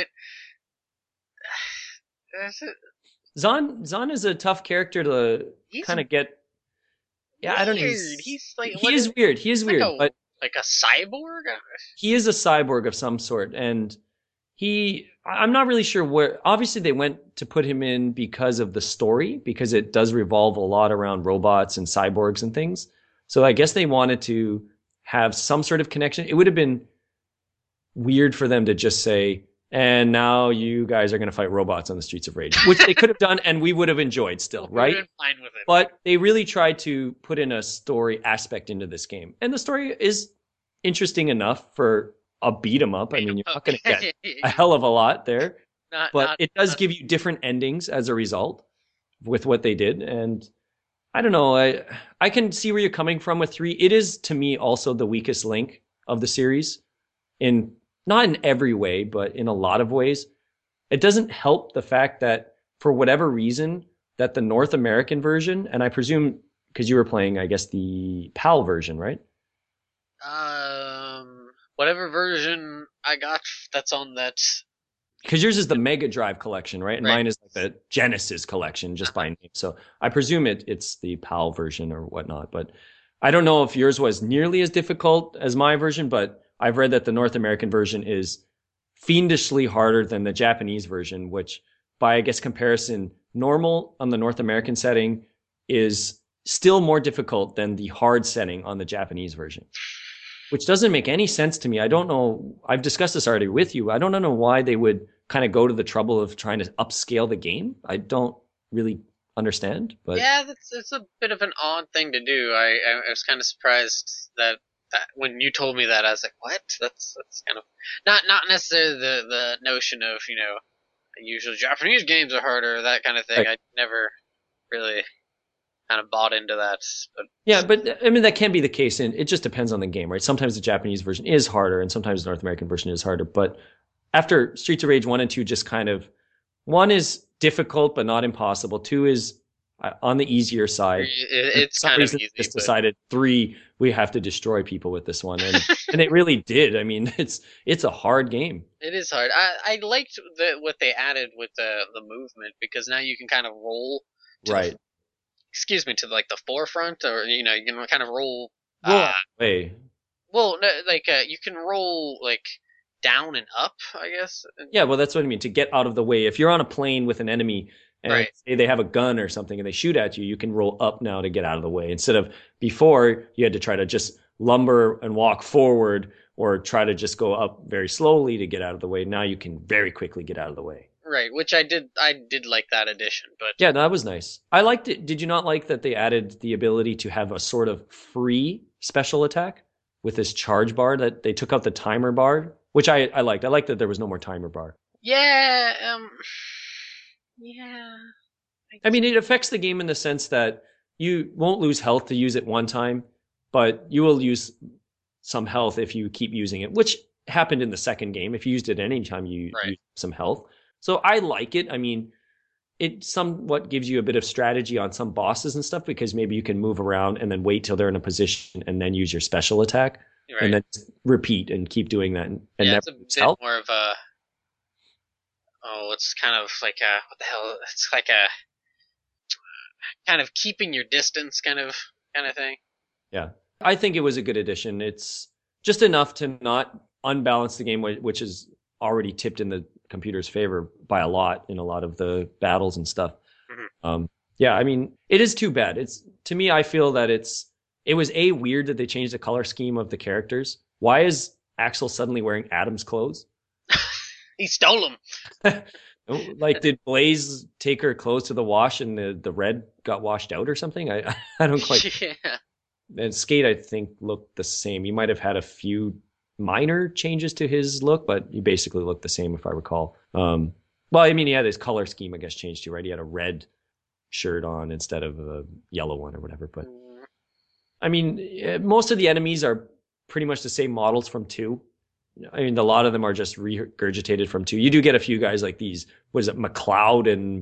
Zahn is a tough character to kind of get. Yeah, weird. I don't know. He is weird. He is weird, but like a cyborg. He is a cyborg of some sort, and I'm not really sure where. Obviously, they went to put him in because of the story, because it does revolve a lot around robots and cyborgs and things. So I guess they wanted to have some sort of connection. It would have been weird for them to just say, and now you guys are going to fight robots on the Streets of Rage, which they could have done, and we would have enjoyed still, right? Been fine with it. But they really tried to put in a story aspect into this game. And the story is interesting enough for a beat 'em up. I mean, you're not going to get a hell of a lot there, but it does give you different endings as a result with what they did. And I don't know, I can see where you're coming from with 3. It is, to me, also the weakest link of the series, not in every way, but in a lot of ways. It doesn't help the fact that for whatever reason, that the North American version, and I presume because you were playing, I guess, the PAL version, right? Whatever version I got that's on that. Because yours is the Mega Drive collection, right? And mine is like the Genesis collection, just by name. So I presume it's the PAL version or whatnot. But I don't know if yours was nearly as difficult as my version, but I've read that the North American version is fiendishly harder than the Japanese version, which by, I guess, comparison, normal on the North American setting is still more difficult than the hard setting on the Japanese version. Which doesn't make any sense to me. I don't know. I've discussed this already with you. I don't know why they would kind of go to the trouble of trying to upscale the game. I don't really understand. But Yeah, that's a bit of an odd thing to do. I was kind of surprised that when you told me that, I was like, what? That's kind of not necessarily the notion of usually Japanese games are harder, that kind of thing. like, I never really kind of bought into that, but yeah, but I mean that can be the case, and it just depends on the game, right? Sometimes the Japanese version is harder, and sometimes the North American version is harder. But after Streets of Rage 1 and 2, just kind of one is difficult but not impossible. Two is on the easier side. And for it's some kind of reason, easy. just But decided three, we have to destroy people with this one, and it really did. I mean, it's a hard game, it is hard. I liked what they added with the movement because now you can kind of roll to the right? excuse me to like the forefront, or you can kind of roll. Roll out of the way. Well, no, like you can roll like down and up, I guess. Yeah, well, that's what I mean. To get out of the way, if you're on a plane with an enemy and Right. say they have a gun or something and they shoot at you, you can roll up now to get out of the way. Instead of before, you had to try to just lumber and walk forward or try to just go up very slowly to get out of the way. Now you can very quickly get out of the way. Right, which I did like that addition, but Yeah, that was nice. I liked it. Did you not like that they added the ability to have a sort of free special attack with this charge bar that they took out the timer bar, which I liked. I liked that there was no more timer bar. yeah, yeah, I I guess. mean, it affects the game in the sense that you won't lose health to use it one time, but you will use some health if you keep using it, which happened in the second game. If you used it any time, you Right. use some health. So I like it. I mean, it somewhat gives you a bit of strategy on some bosses and stuff because maybe you can move around and then wait till they're in a position and then use your special attack and Right. then repeat and keep doing that and Yeah, never it's a lose bit health. more of a it's kind of like a what the hell? It's like a kind of keeping your distance kind of thing. Yeah. I think it was a good addition. It's just enough to not unbalance the game, which is already tipped in the computer's favor by a lot in a lot of the battles and stuff. Hmm. Yeah, I mean, it is too bad. It's to me, I feel that it was a weird that they changed the color scheme of the characters. Why is Axel suddenly wearing Adam's clothes? He stole them. Like, did Blaze take her clothes to the wash and the red got washed out or something? I don't quite. Yeah. And Skate, I think, looked the same. He might have had a few minor changes to his look, but he basically looked the same, if I recall. Well, I mean, he had his color scheme, I guess, changed too, right? He had a red shirt on instead of a yellow one or whatever. But I mean, most of the enemies are pretty much the same models from two. I mean, a lot of them are just regurgitated from two. You do get a few guys like these. What is it, McLeod and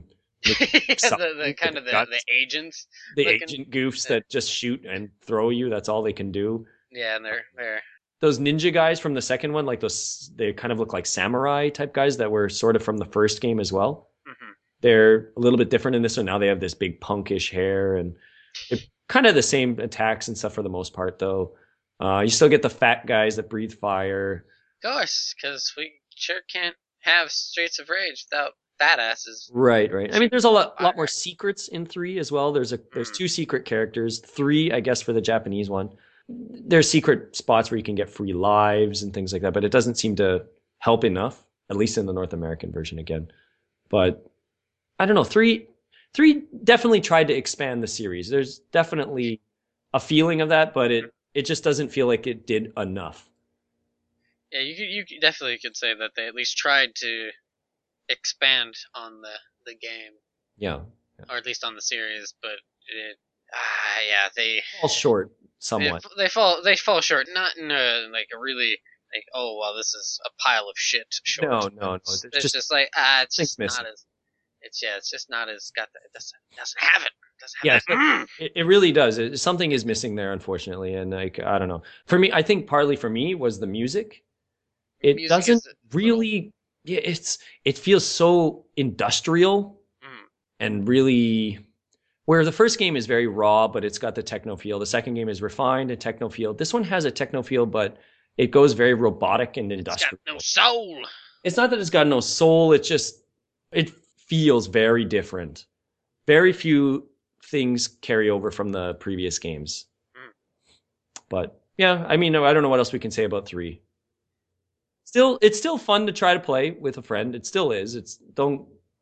The kind of the agents the looking. agent goofs that just shoot and throw you. That's all they can do. Yeah, and they're Those ninja guys from the second one, like those, they kind of look like samurai type guys that were sort of from the first game as well. hmm They're a little bit different in this one. Now they have this big punkish hair and they're kind of the same attacks and stuff for the most part, though. You still get the fat guys that breathe fire. Of course, because we sure can't have Streets of Rage without fat asses. Right, right. I mean, there's a lot Fire. more secrets in three as well. There's Mm. two secret characters, three, I guess, for the Japanese one. There's secret spots where you can get free lives and things like that, but it doesn't seem to help enough, at least in the North American version again. But I don't know, three definitely tried to expand the series. There's definitely a feeling of that, but it just doesn't feel like it did enough. Yeah, definitely could say that they at least tried to expand on the game, Yeah. or at least on the series, but yeah, Fall short they somewhat. they fall short. Not in like a really like, oh well, this is a pile of shit short. No. It's, There's just like it's things just missing. not as it's just not as got the, it doesn't have it. It doesn't Yeah, have that. it really does. Something is missing there, unfortunately. And like, I don't know. For me, I think partly for me was the music. It Music is doesn't a little. really, yeah, it feels so industrial Mm, and really, where the first game is very raw, but it's got the techno feel. The second game is refined and techno feel. This one has a techno feel, but it goes very robotic and it's got industrial. no soul. It's not that it's got no soul. It feels very different. Very few things carry over from the previous games. Mm. But yeah, I mean, I don't know what else we can say about three. It's still fun to try to play with a friend. It still is. Don't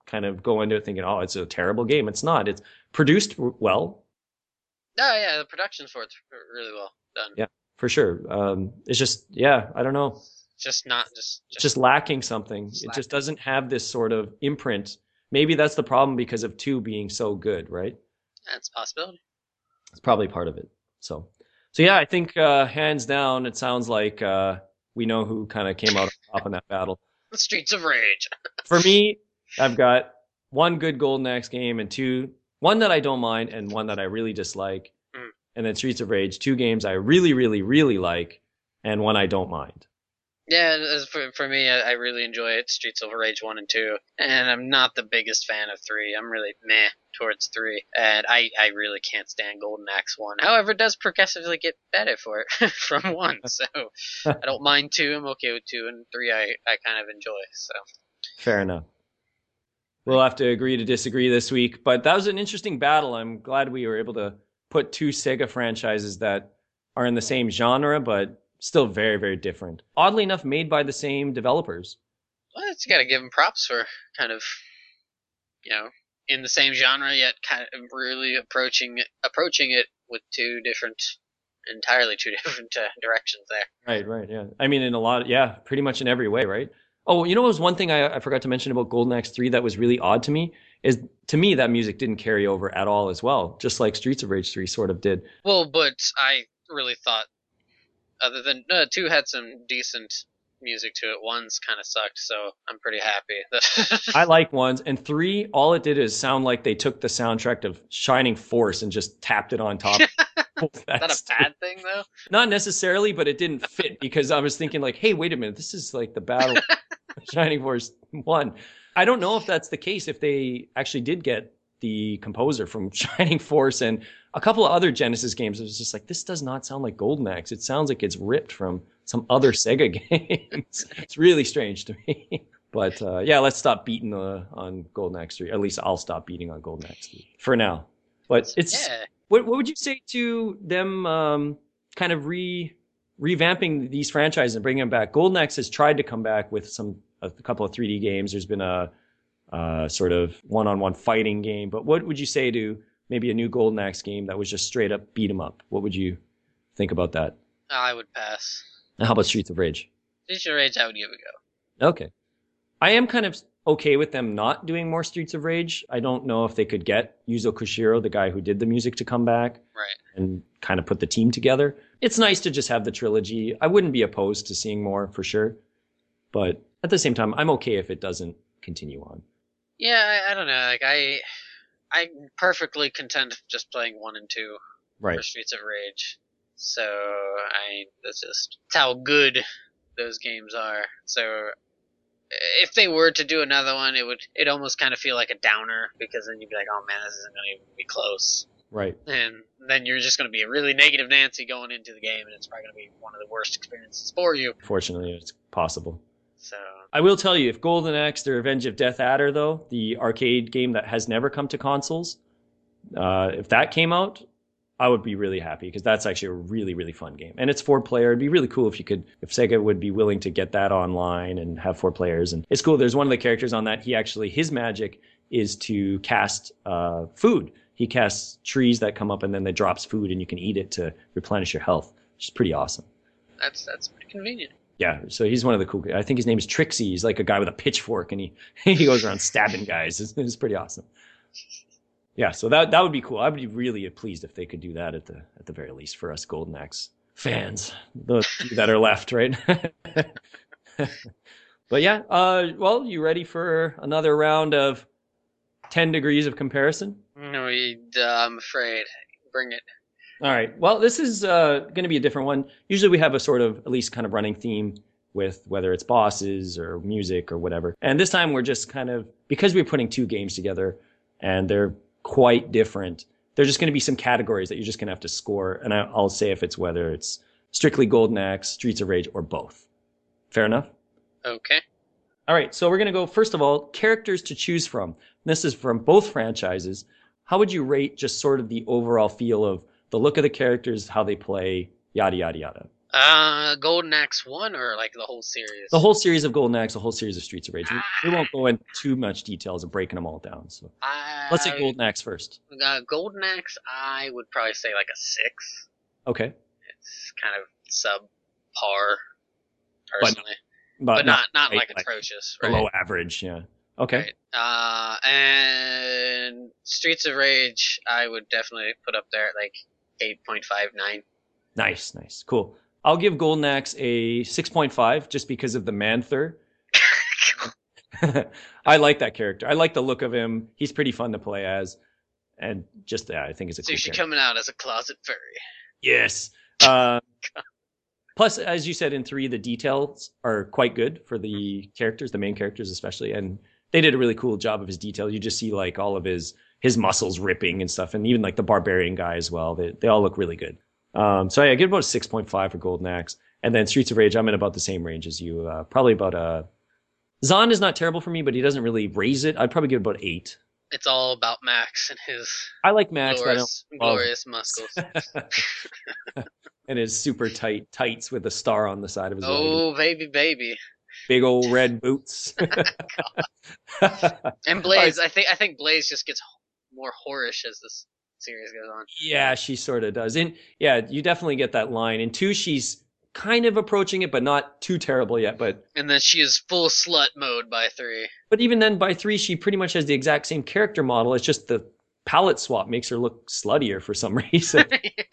kind of go into it thinking, oh, it's a terrible game. It's not. It's produced well. Oh yeah, the production's for it's really well done. Yeah, for sure. It's just, yeah, I don't know. Just not It's just lacking something. It just doesn't have this sort of imprint. Maybe that's the problem because of 2 being so good, right? That's a possibility. It's probably part of it. So yeah, I think hands down, it sounds like we know who kind of came out on top in that battle. The Streets of Rage. For me, I've got 1 good Golden Axe game and 1 that I don't mind and 1 that I really dislike. And then Streets of Rage, 2 games I really, really, really like and 1 I don't mind. Yeah, for me, I really enjoy it. Streets of Rage 1 and 2. And I'm not the biggest fan of 3. I'm really meh towards 3. And I really can't stand Golden Axe 1. However, it does progressively get better for it from 1. So I don't mind 2. I'm okay with 2. And 3 I kind of enjoy. So Fair enough. We'll have to agree to disagree this week. But that was an interesting battle. I'm glad we were able to put 2 Sega franchises that are in the same genre, but still very, very different. Oddly enough, made by the same developers. Well, you got to give them props for kind of, in the same genre, yet kind of really approaching it with entirely two different directions there. Right, yeah. I mean, pretty much in every way, right? Oh, you know, was one thing I forgot to mention about Golden Axe 3 that was really odd to me is, to me, that music didn't carry over at all as well, just like Streets of Rage 3 sort of did. Well, but I really thought, other than 2 had some decent music to it. 1's kind of sucked, so I'm pretty happy. I like 1's, and 3, all it did is sound like they took the soundtrack of Shining Force and just tapped it on top. Is that a bad thing, though? Not necessarily, but it didn't fit because I was thinking like, hey, wait a minute, this is like the battle of Shining Force 1. I don't know if that's the case, if they actually did get the composer from Shining Force and a couple of other Genesis games. It was just like, this does not sound like Golden Axe. It sounds like it's ripped from some other Sega games. It's really strange to me. But yeah, let's stop beating on Golden Axe 3. At least I'll stop beating on Golden Axe 3 for now. But it's what would you say to them kind of revamping these franchises and bringing them back? Golden Axe has tried to come back with a couple of 3D games. There's been a sort of one-on-one fighting game. But what would you say to maybe a new Golden Axe game that was just straight up beat 'em up? What would you think about that? I would pass. How about Streets of Rage? Streets of Rage, I would give it a go. Okay. I am kind of okay with them not doing more Streets of Rage. I don't know if they could get Yuzo Koshiro, the guy who did the music, to come back. Right. And kind of put the team together. It's nice to just have the trilogy. I wouldn't be opposed to seeing more for sure. But at the same time, I'm okay if it doesn't continue on. Yeah, I don't know. Like I'm perfectly content just playing 1 and 2 right. for Streets of Rage. So that's just how good those games are. So if they were to do another one, it almost kind of feel like a downer, because then you'd be like, oh man, this isn't going to even be close. Right. And then you're just going to be a really negative Nancy going into the game, and it's probably going to be one of the worst experiences for you. Fortunately, it's possible. So I will tell you, if Golden Axe, The Revenge of Death Adder, though, the arcade game that has never come to consoles, if that came out, I would be really happy, because that's actually a really, really fun game. And it's 4-player. It'd be really cool if Sega would be willing to get that online and have 4 players. And it's cool. There's one of the characters on that. His magic is to cast food. He casts trees that come up, and then they drops food, and you can eat it to replenish your health, which is pretty awesome. That's pretty convenient. Yeah, so he's one of the cool guys. I think his name is Trixie. He's like a guy with a pitchfork, and he goes around stabbing guys. It's pretty awesome. Yeah, so that would be cool. I'd be really pleased if they could do that at the very least for us Golden Axe fans, those few that are left, right? But yeah, well, you ready for another round of 10 degrees of comparison? No, I'm afraid. Bring it. All right. Well, this is going to be a different one. Usually we have a sort of at least kind of running theme with whether it's bosses or music or whatever. And this time we're just kind of, because we're putting 2 games together and they're quite different, there's just going to be some categories that you're just going to have to score. And I'll say if it's whether it's strictly Golden Axe, Streets of Rage, or both. Fair enough? Okay. All right. So we're going to go, first of all, characters to choose from. This is from both franchises. How would you rate just sort of the overall feel of the look of the characters, how they play, yada, yada, yada? Golden Axe 1 or like the whole The series? whole series of Golden Axe, the whole series of Streets of Rage. We won't Ah, go into too much details of breaking them all down. So let's say I Golden Axe first. Golden Axe, I would probably say like a 6. Okay, It's kind of subpar, but personally, but not not quite like like atrocious, right? below average. Yeah. Okay. Right. And Streets of Rage, I would definitely put up there at like 8.59. Nice, nice, cool. I'll give Golden Axe a 6.5 just because of the Manther. I like that character. I like the look of him. He's pretty fun to play as, and just I think he's a cool Sushi character. coming out as a closet furry. Yes. Uh, Plus, as you said in 3, the details are quite good for the characters, the main characters especially, and they did a really cool job of his detail. You just see like all of his muscles ripping and stuff, and even like the barbarian guy as well. They all look really good. So yeah, I give about a 6.5 for Golden Axe, and then Streets of Rage, I'm in about the same range as you. Probably about a Zahn is not terrible for me, but he doesn't really raise it. I'd probably give it about 8. It's all about Max and his I like Max, but I don't love glorious muscles. and his super tight tights with a star on the side of his leg. Oh, baby, baby. Big old red boots. And Blaze, I think Blaze just gets more whorish as this series goes on. Yeah, she sort of does. And yeah, you definitely get that line. In 2, she's kind of approaching it, but not too terrible yet. And then she is full slut mode by 3. But even then, by 3, she pretty much has the exact same character model. It's just the palette swap makes her look sluttier for some reason.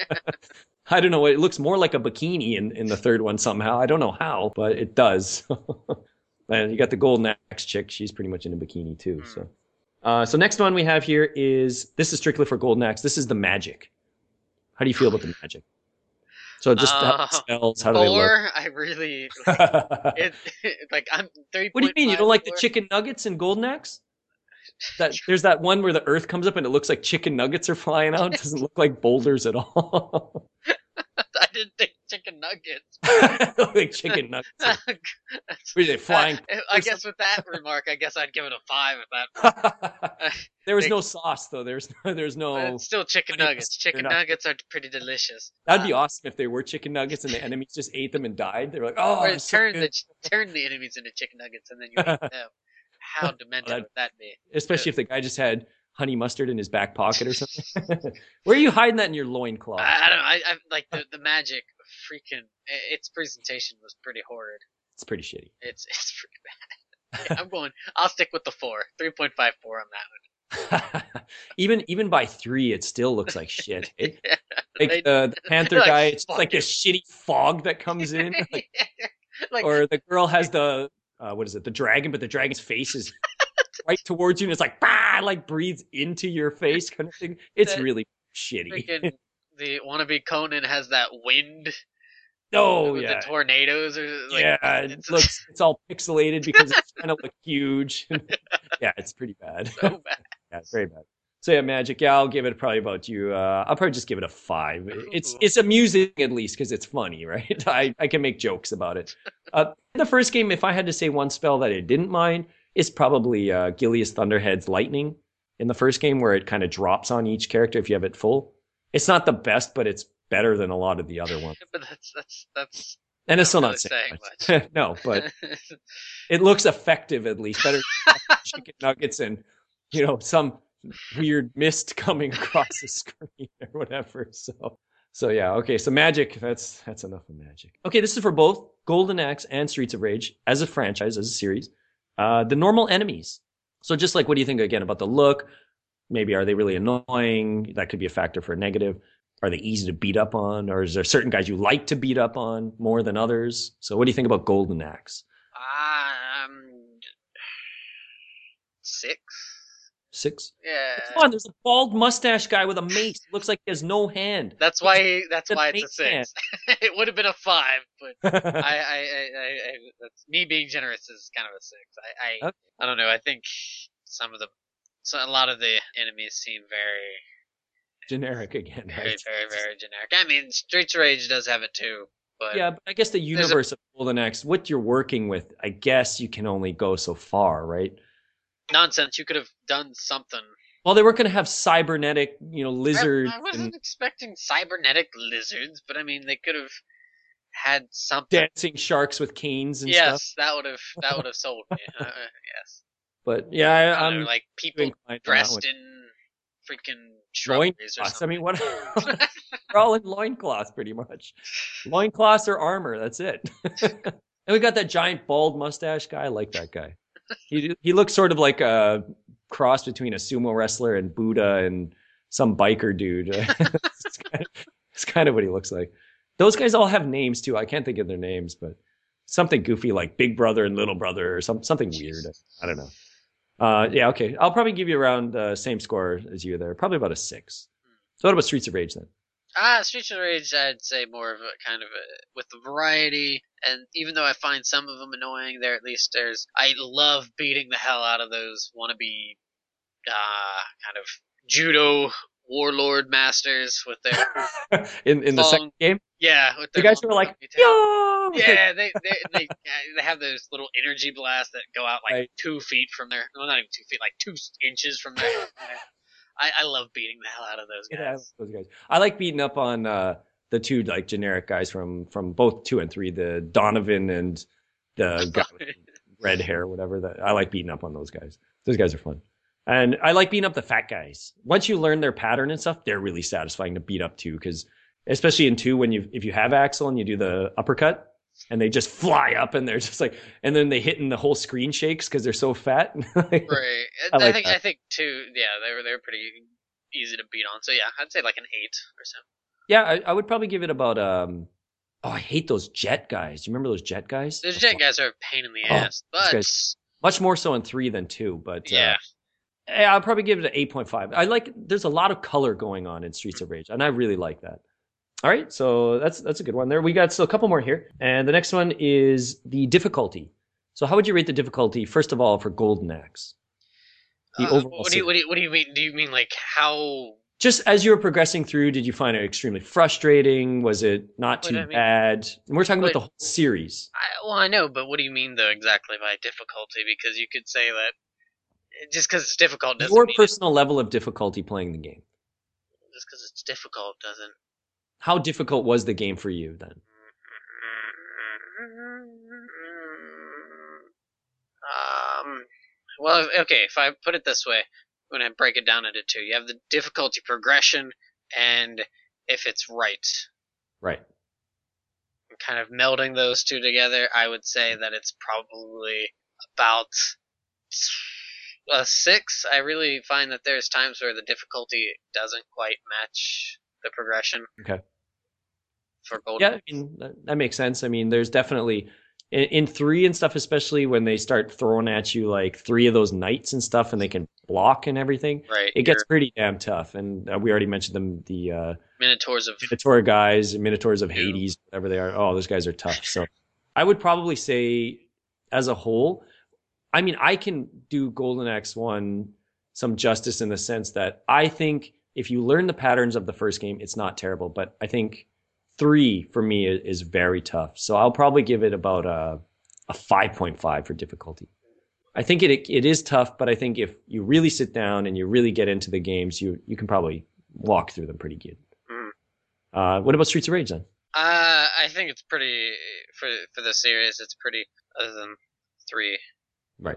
I don't know. It looks more like a bikini in the 3rd one somehow. I don't know how, but it does. And you got the Golden Axe chick. She's pretty much in a bikini too. So next one we have here is, this is strictly for Golden Axe. This is the magic. How do you feel about the magic? So just how it smells, how do they look? I really What like I'm 3. do you mean? You don't like the chicken nuggets in Golden Axe? There's that one where the earth comes up and it looks like chicken nuggets are flying out. It doesn't look like boulders at all. I didn't think chicken nuggets. Like chicken nuggets. Were they flying? I guess with that remark, I guess I'd give it a 5 at that point. There was no sauce though. There's no. It's still chicken nuggets. Chicken nuggets are pretty delicious. That'd be awesome if they were chicken nuggets and the enemies just ate them and died. They were like, oh, or turn so the enemies into chicken nuggets and then you eat them. How demented would that be? Especially if the guy just had honey mustard in his back pocket or something. Where are you hiding that in your loincloth? I don't know. I like the magic. Freaking, its presentation was pretty horrid. It's pretty shitty. It's pretty bad. Yeah, I'll stick with the 4, 3.54 on that one. even by 3, it still looks like shit. Yeah, like the Panther guy, like, it's just like this shitty fog that comes in. Or the girl has the what is it? The dragon, but the dragon's face is right towards you, and it's like bah, like breathes into your face, kind of thing. It's really shitty. Freaking, the wannabe Conan has that wind. Oh with yeah, the tornadoes or like, yeah. It's all pixelated because it's trying to look huge. Yeah, it's pretty bad. So bad. Yeah, it's very bad. So yeah, magic. Yeah, I'll give it probably about you. I'll probably just give it a 5. It's amusing at least because it's funny, right? I can make jokes about it. The first game, if I had to say one spell that I didn't mind, is probably Gilius Thunderhead's Lightning in the first game, where it kind of drops on each character if you have it full. It's not the best, but it's better than a lot of the other ones. But that's and it's still really not saying much. No, but it looks effective at least. Better than chicken nuggets and some weird mist coming across the screen or whatever. So yeah, okay. So magic, that's enough of magic. Okay, this is for both Golden Axe and Streets of Rage as a franchise, as a series. The normal enemies. So just like, what do you think again about the look? Maybe are they really annoying? That could be a factor for a negative. Are they easy to beat up on, or is there certain guys you like to beat up on more than others? So what do you think about Golden Axe? 6. 6? Yeah. Come on, there's a bald mustache guy with a mace. Looks like he has no hand. That's why it's a 6. It would have been a 5, but I that's me being generous is kind of a 6. Okay. I don't know. I think a lot of the enemies seem very generic again, very, right? very, very generic. I mean, Streets of Rage does have it too, but yeah, but I guess the universe of Golden Axe, what you're working with, I guess you can only go so far, right? Nonsense. You could have done something. Well, they weren't going to have cybernetic, lizards. I wasn't expecting cybernetic lizards, but I mean, they could have. had something. Dancing sharks with canes and stuff. Yes, that would have sold me. Yes. But yeah, I don't know, I'm like people inclined on that one. dressed in freaking shrubberies or Loincloths. I mean, something. what? We're all in loincloths pretty much. Loincloths or armor. That's it. And we got that giant bald mustache guy. I like that guy. He looks sort of like a cross between a sumo wrestler and Buddha and some biker dude. It's kind of what he looks like. Those guys all have names too. I can't think of their names, but something goofy like Big Brother and Little Brother or something weird. I don't know. Yeah, okay. I'll probably give you around same score as you there. Probably about a 6. So what about Streets of Rage then? Streets of Rage, I'd say more of a kind of with the variety, and even though I find some of them annoying, there at least there's. I love beating the hell out of those wannabe, kind of judo warlord masters with their in the second long, game, yeah, with the their guys long who are like, puppy tail. yo, Yeah, they have those little energy blasts that go out like right. 2 feet from there. Well, not even 2 feet, like 2 inches from there. I love beating the hell out of those Yeah, I like guys. those guys. I like beating up on the two like generic guys from both 2 and 3, the Donovan and the guy with red hair, whatever. That I like beating up on those guys. Those guys are fun. And I like beating up the fat guys. Once you learn their pattern and stuff, they're really satisfying to beat up too. Because especially in 2, when if you have Axel and you do the uppercut, and they just fly up and they're just like, and then they hit and the whole screen shakes because they're so fat. Right. I like I that. think too. Yeah, they were pretty easy to beat on. So yeah, I'd say like an 8 or so. Yeah, I would probably give it about oh, I hate those jet guys. Do you remember those jet guys? Those jet guys are a pain in the Oh, ass, those but guys much more so in 3 than 2, but yeah. yeah, I'll probably give it an 8.5. I like there's a lot of color going on in Streets of Rage, and I really like that. All right, so that's a good one there. We got still a couple more here, and the next one is the difficulty. So how would you rate the difficulty first of all for Golden Axe? The overall series. What do you mean? Do you mean like how? Just as you were progressing through, did you find it extremely frustrating? Was it not What too I mean? bad? And we're talking about What? the whole series. Well, I know, but what do you mean though exactly by difficulty? Because you could say that just because it's difficult doesn't Your mean personal level of difficulty playing the game. just because it's difficult doesn't. How difficult was the game for you then? Um. Well, okay. If I put it this way, when I break it down into 2, you have the difficulty progression, and if it's right. Right. Kind of melding those two together, I would say that it's probably about a 6. I really find that there's times where the difficulty doesn't quite match the progression Okay. for Yeah, Golden. I mean that makes sense. I mean, there's definitely in 3 and stuff, especially when they start throwing at you like 3 of those knights and stuff, and they can block and everything. Right, It gets your pretty damn tough. And we already mentioned them, the Minotaurs of Minotaur guys, Minotaurs of Doom. Hades, whatever they are. Oh, those guys are tough. So I would probably say, as a whole, I mean, I can do Golden Axe 1 some justice in the sense that I think if you learn the patterns of the first game, it's not terrible. But I think 3 for me is very tough. So I'll probably give it about a 5.5 for difficulty. I think it is tough, but I think if you really sit down and you really get into the games, you can probably walk through them pretty good. What about Streets of Rage then? I think it's pretty for the series. It's pretty other than 3, Right.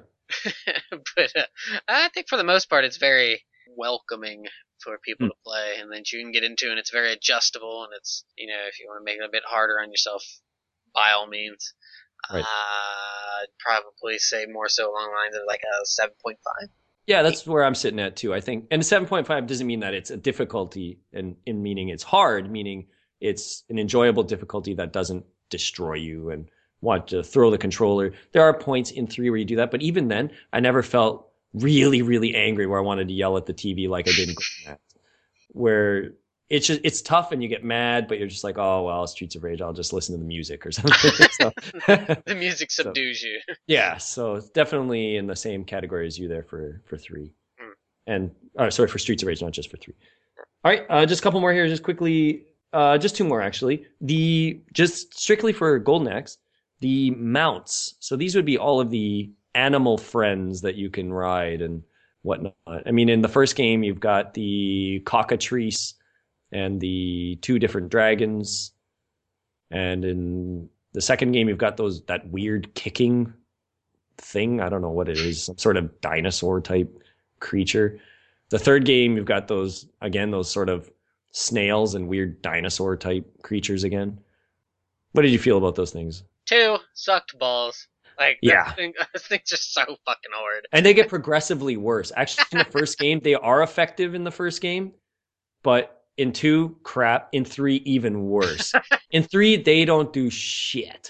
but I think for the most part it's very welcoming for people Hmm. to play, and then you can get into, and it's very adjustable, and it's if you want to make it a bit harder on yourself, by all means. Right. I'd probably say more so along the lines of like a 7.5. Yeah, that's where I'm sitting at too. I think, and 7.5 doesn't mean that it's a difficulty, in meaning it's hard, meaning it's an enjoyable difficulty that doesn't destroy you and want to throw the controller. There are points in 3 where you do that, but even then, I never felt really, really angry where I wanted to yell at the TV like I did in Golden Axe. Where it's tough and you get mad, but you're just like, oh well, Streets of Rage, I'll just listen to the music or something. So, The music so subdues you. yeah, so it's definitely in the same category as you there for 3, Mm. and sorry, for Streets of Rage, not just for 3. All right, just a couple more here, just quickly, just 2 more actually. Just strictly for Golden Axe, the mounts. So these would be all of the animal friends that you can ride and whatnot. I mean, in the first game, you've got the cockatrice and the 2 different dragons. And in the second game, you've got that weird kicking thing. I don't know what it is, some sort of dinosaur type creature. The third game, you've got those sort of snails and weird dinosaur type creatures again. What did you feel about those things? 2 sucked balls. Like Yeah. this thing's just so fucking hard. And they get progressively worse. Actually, in the first game, they are effective in the first game, but in 2, crap. In 3, even worse. In 3, they don't do shit.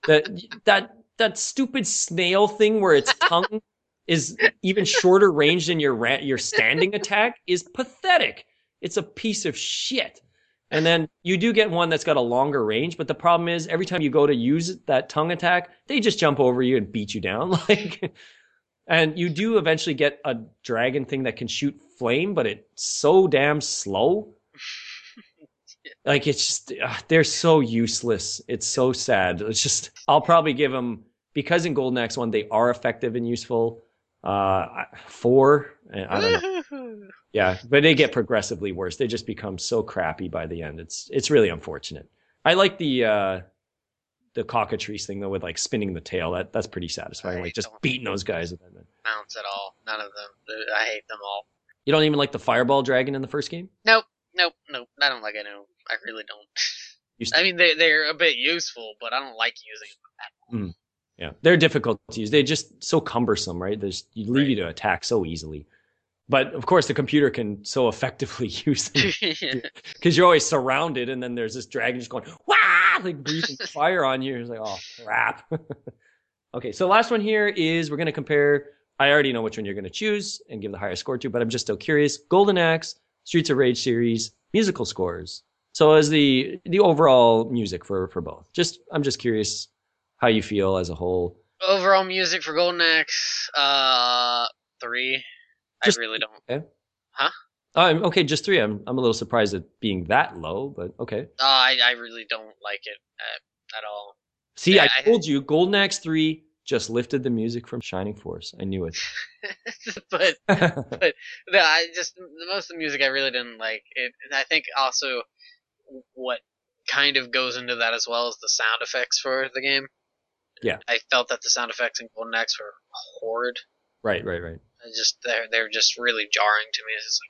That stupid snail thing where its tongue is even shorter range than your standing attack is pathetic. It's a piece of shit. And then you do get one that's got a longer range, but the problem is every time you go to use that tongue attack, they just jump over you and beat you down. And you do eventually get a dragon thing that can shoot flame, but it's so damn slow. Like it's just they're so useless. It's so sad. It's just I'll probably give them, because in Golden Axe 1 they are effective and useful. 4. I don't know. Yeah, but they get progressively worse. They just become so crappy by the end. It's really unfortunate. I like the cockatrice thing though, with like spinning the tail. That's pretty satisfying. Like just beating those guys. Mounts at all. None of them. I hate them all. You don't even like the fireball dragon in the first game? Nope. I don't like it. No, I really don't. I mean, they're a bit useful, but I don't like using them. Yeah, they're difficult to use. They're just so cumbersome, right? You leave you to attack so easily. But of course, the computer can so effectively use them because you're always surrounded, and then there's this dragon just going wah, like breathing fire on you. It's like, oh crap. Okay, so last one here is we're going to compare. I already know which one you're going to choose and give the higher score to, but I'm just still curious. Golden Axe, Streets of Rage series, musical scores. So as the overall music for both. I'm just curious how you feel as a whole. Overall music for Golden Axe, 3. I really don't. Okay. Huh? Okay, just 3. I'm a little surprised at being that low, but okay. I really don't like it at all. See, I told you, Golden Axe 3 just lifted the music from Shining Force. I knew it. but no, most of the music I really didn't like. I think also what kind of goes into that as well as the sound effects for the game. Yeah. I felt that the sound effects in Golden Axe were horrid. Right. They're just really jarring to me. It's just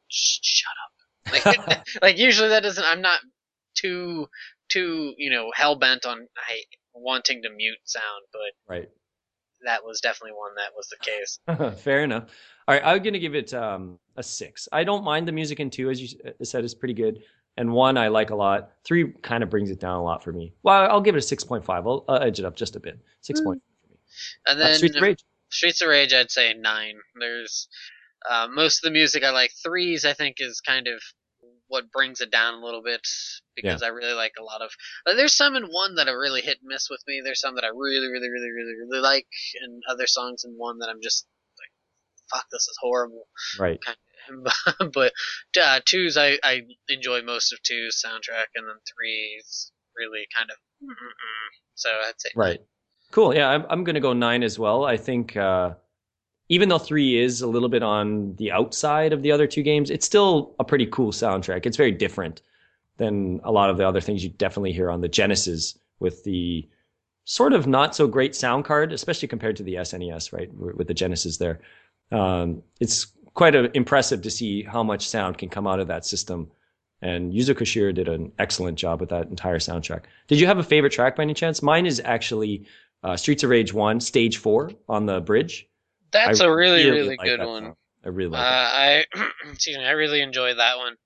like, shut up. Like usually that doesn't. I'm not too hell bent on wanting to mute sound, but right. That was definitely one that was the case. Fair enough. All right, I'm gonna give it a 6. I don't mind the music in 2, as you said, is pretty good. And 1 I like a lot. 3 kind of brings it down a lot for me. Well, I'll give it a 6.5. I'll edge it up just a bit. 6.5 for me. And then Streets of Rage. Streets of Rage, I'd say 9. There's most of the music I like. 3s, I think, is kind of what brings it down a little bit because I really like a lot of. There's some in 1 that are really hit and miss with me. There's some that I really, really, really, really, really like, and other songs in 1 that I'm just like, fuck, this is horrible. Right. But 2s, I enjoy most of 2's soundtrack, and then 3's really kind of. So I'd say right. Cool. Yeah, I'm going to go 9 as well. I think even though 3 is a little bit on the outside of the other 2 games, it's still a pretty cool soundtrack. It's very different than a lot of the other things you definitely hear on the Genesis with the sort of not so great sound card, especially compared to the SNES, right? With the Genesis there. It's quite impressive to see how much sound can come out of that system. And Yuzo Koshiro did an excellent job with that entire soundtrack. Did you have a favorite track by any chance? Mine is actually Streets of Rage 1, Stage 4 on the bridge. That's a really, really good one. Song. I really like it. Excuse me, I really enjoyed that one.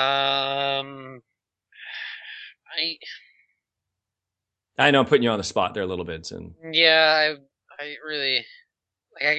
I know I'm putting you on the spot there a little bit. And yeah, I really like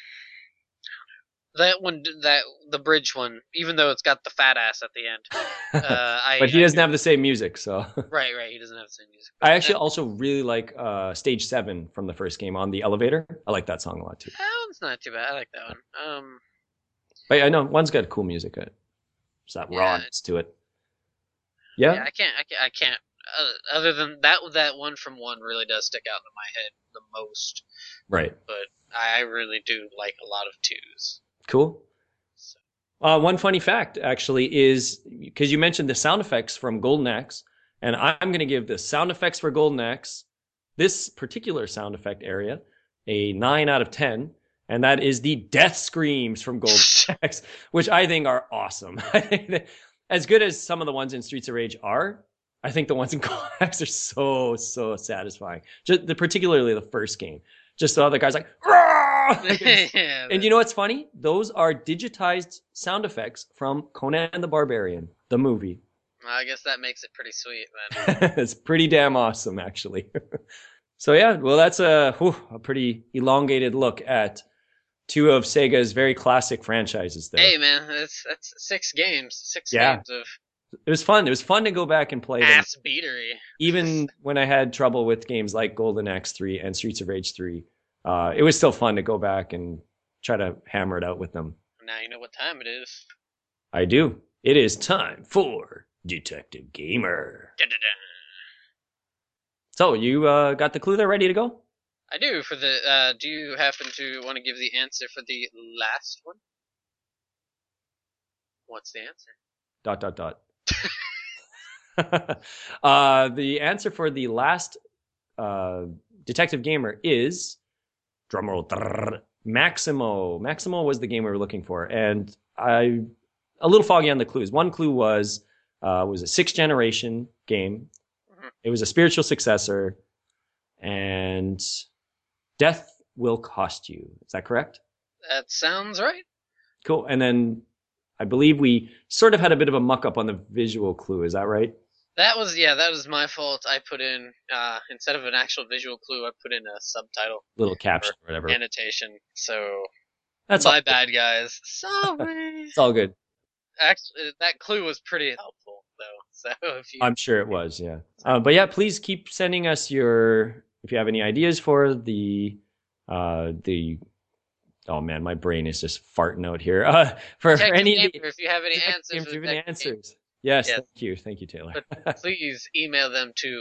that one. The bridge one, even though it's got the fat ass at the end. But he doesn't have the same music, so. Right. He doesn't have the same music. I actually also really like Stage 7 from the first game on the elevator. I like that song a lot too. That one's not too bad. I like that one. But I know one's got cool music. There's that rawness to it. Yeah. I can't. Other than that one from 1 really does stick out in my head the most. Right. But I really do like a lot of 2s. Cool. One funny fact, actually, is because you mentioned the sound effects from Golden Axe, And I'm going to give the sound effects for Golden Axe, this particular sound effect area, a 9 out of 10. And that is the death screams from Golden Axe, which I think are awesome. As good as some of the ones in Streets of Rage are, I think the ones in Golden Axe are so satisfying. Particularly the first game. Just the other guys like, Yeah, and you know what's funny? Those are digitized sound effects from Conan the Barbarian, the movie. I guess that makes it pretty sweet then. It's pretty damn awesome, actually. So yeah, well, that's a pretty elongated look at two of Sega's very classic franchises there. Hey man, that's 6 games. Six Yeah. games of It was fun. It was fun to go back and play them. ass beatery. Even when I had trouble with games like Golden Axe 3 and Streets of Rage 3, it was still fun to go back and try to hammer it out with them. Now you know what time it is. I do. It is time for Detective Gamer. Da-da-da. So you got the clue there ready to go? I do. For the do you happen to want to give the answer for the last one? What's the answer? ... The answer for the last Detective Gamer is, drumroll, Maximo. Maximo was the game we were looking for, and a little foggy on the clues. One clue was a 6th generation game. Mhm. It was a spiritual successor, and death will cost you. Is that correct? That sounds right. Cool. And then I believe we sort of had a bit of a muck up on the visual clue. Is that right? That was my fault. I put in instead of an actual visual clue, I put in a subtitle Little caption or whatever. annotation. So That's my all. bad, guys. Sorry. It's all good. Actually, that clue was pretty helpful though. So if you I'm sure it was, yeah. But yeah, please keep sending us if you have any ideas for the oh man, my brain is just farting out here. For Detective any Gamer, if you have any answers, if you for have any Detective Gamer, answers. Yes, Yes. Thank you, Taylor. but please email them to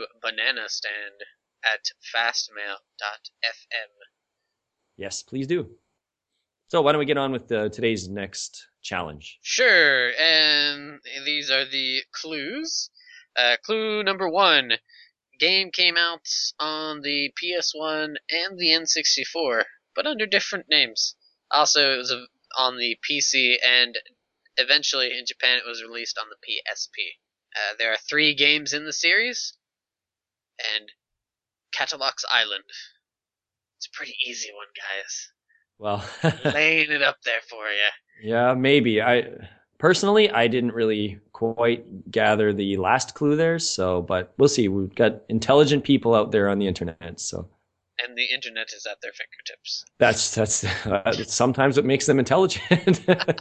bananastand@fastmail.fm. Yes, please do. So why don't we get on with today's next challenge? Sure, and these are the clues. Clue number 1. Game came out on the PS1 and the N64, but under different names. Also, it was on the PC, and eventually in Japan it was released on the PSP. There are 3 games in the series, and Catalox Island. It's a pretty easy one, guys. Well, Laying it up there for you. yeah, maybe. Personally, I didn't really quite gather the last clue there, but we'll see. We've got intelligent people out there on the internet, so And the internet is at their fingertips. that's sometimes what makes them intelligent.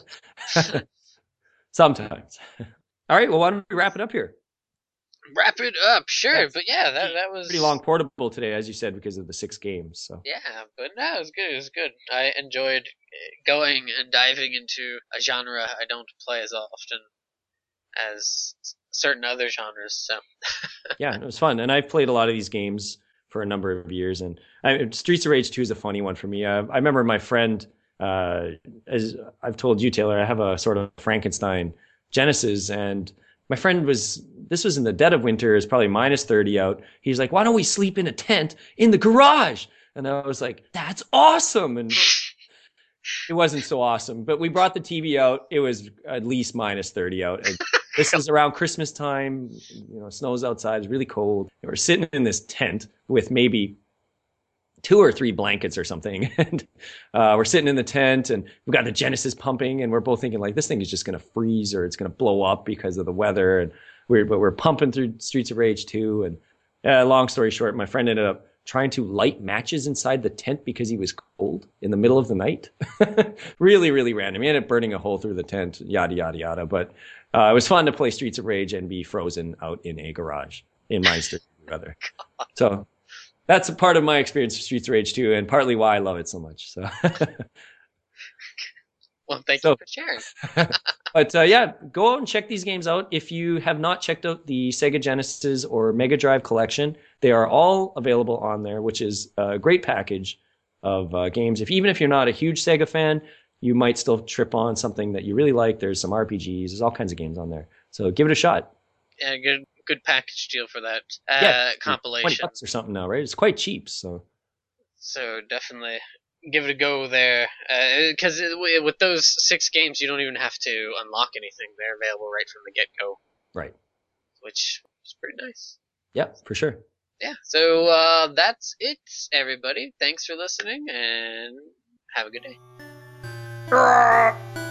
Sometimes. All right, well, why don't we wrap it up here? Wrap it up, sure. That's But yeah, that was Pretty long portable today, as you said, because of the 6 games. So Yeah, but no, it was good. It was good. I enjoyed going and diving into a genre I don't play as often as certain other genres. So yeah, it was fun, and I've played a lot of these games for a number of years, and Streets of Rage 2 is a funny one for me. I remember my friend, as I've told you, Taylor, I have a sort of Frankenstein Genesis, and my friend this was in the dead of winter, it's probably minus 30 out. He's like, why don't we sleep in a tent in the garage? And I was like, that's awesome. And it wasn't so awesome, but we brought the TV out. It was at least minus 30 out. And this was around Christmas time. Snow's outside. It's really cold. And we're sitting in this tent with maybe 2 or 3 blankets or something. And we're sitting in the tent, and we've got the Genesis pumping, and we're both thinking like, this thing is just going to freeze or it's going to blow up because of the weather. And we're pumping through Streets of Rage 2. And long story short, my friend ended up trying to light matches inside the tent because he was cold in the middle of the night. Really, really random. He ended up burning a hole through the tent, yada, yada, yada. But it was fun to play Streets of Rage and be frozen out in a garage in minus 30 weather. So that's a part of my experience with Streets of Rage 2, and partly why I love it so much. So, well, thank you for sharing. But yeah, go out and check these games out. If you have not checked out the Sega Genesis or Mega Drive collection, they are all available on there, which is a great package of games. Even if you're not a huge Sega fan, you might still trip on something that you really like. There's some RPGs. There's all kinds of games on there. So give it a shot. Yeah, good good package deal for that Yeah, compilation. $20 or something now, right? It's quite cheap. So definitely give it a go there, because with those 6 games, you don't even have to unlock anything. They're available right from the get go, Right. which is pretty nice. Yeah, for sure. Yeah. So that's it, everybody. Thanks for listening, and have a good day.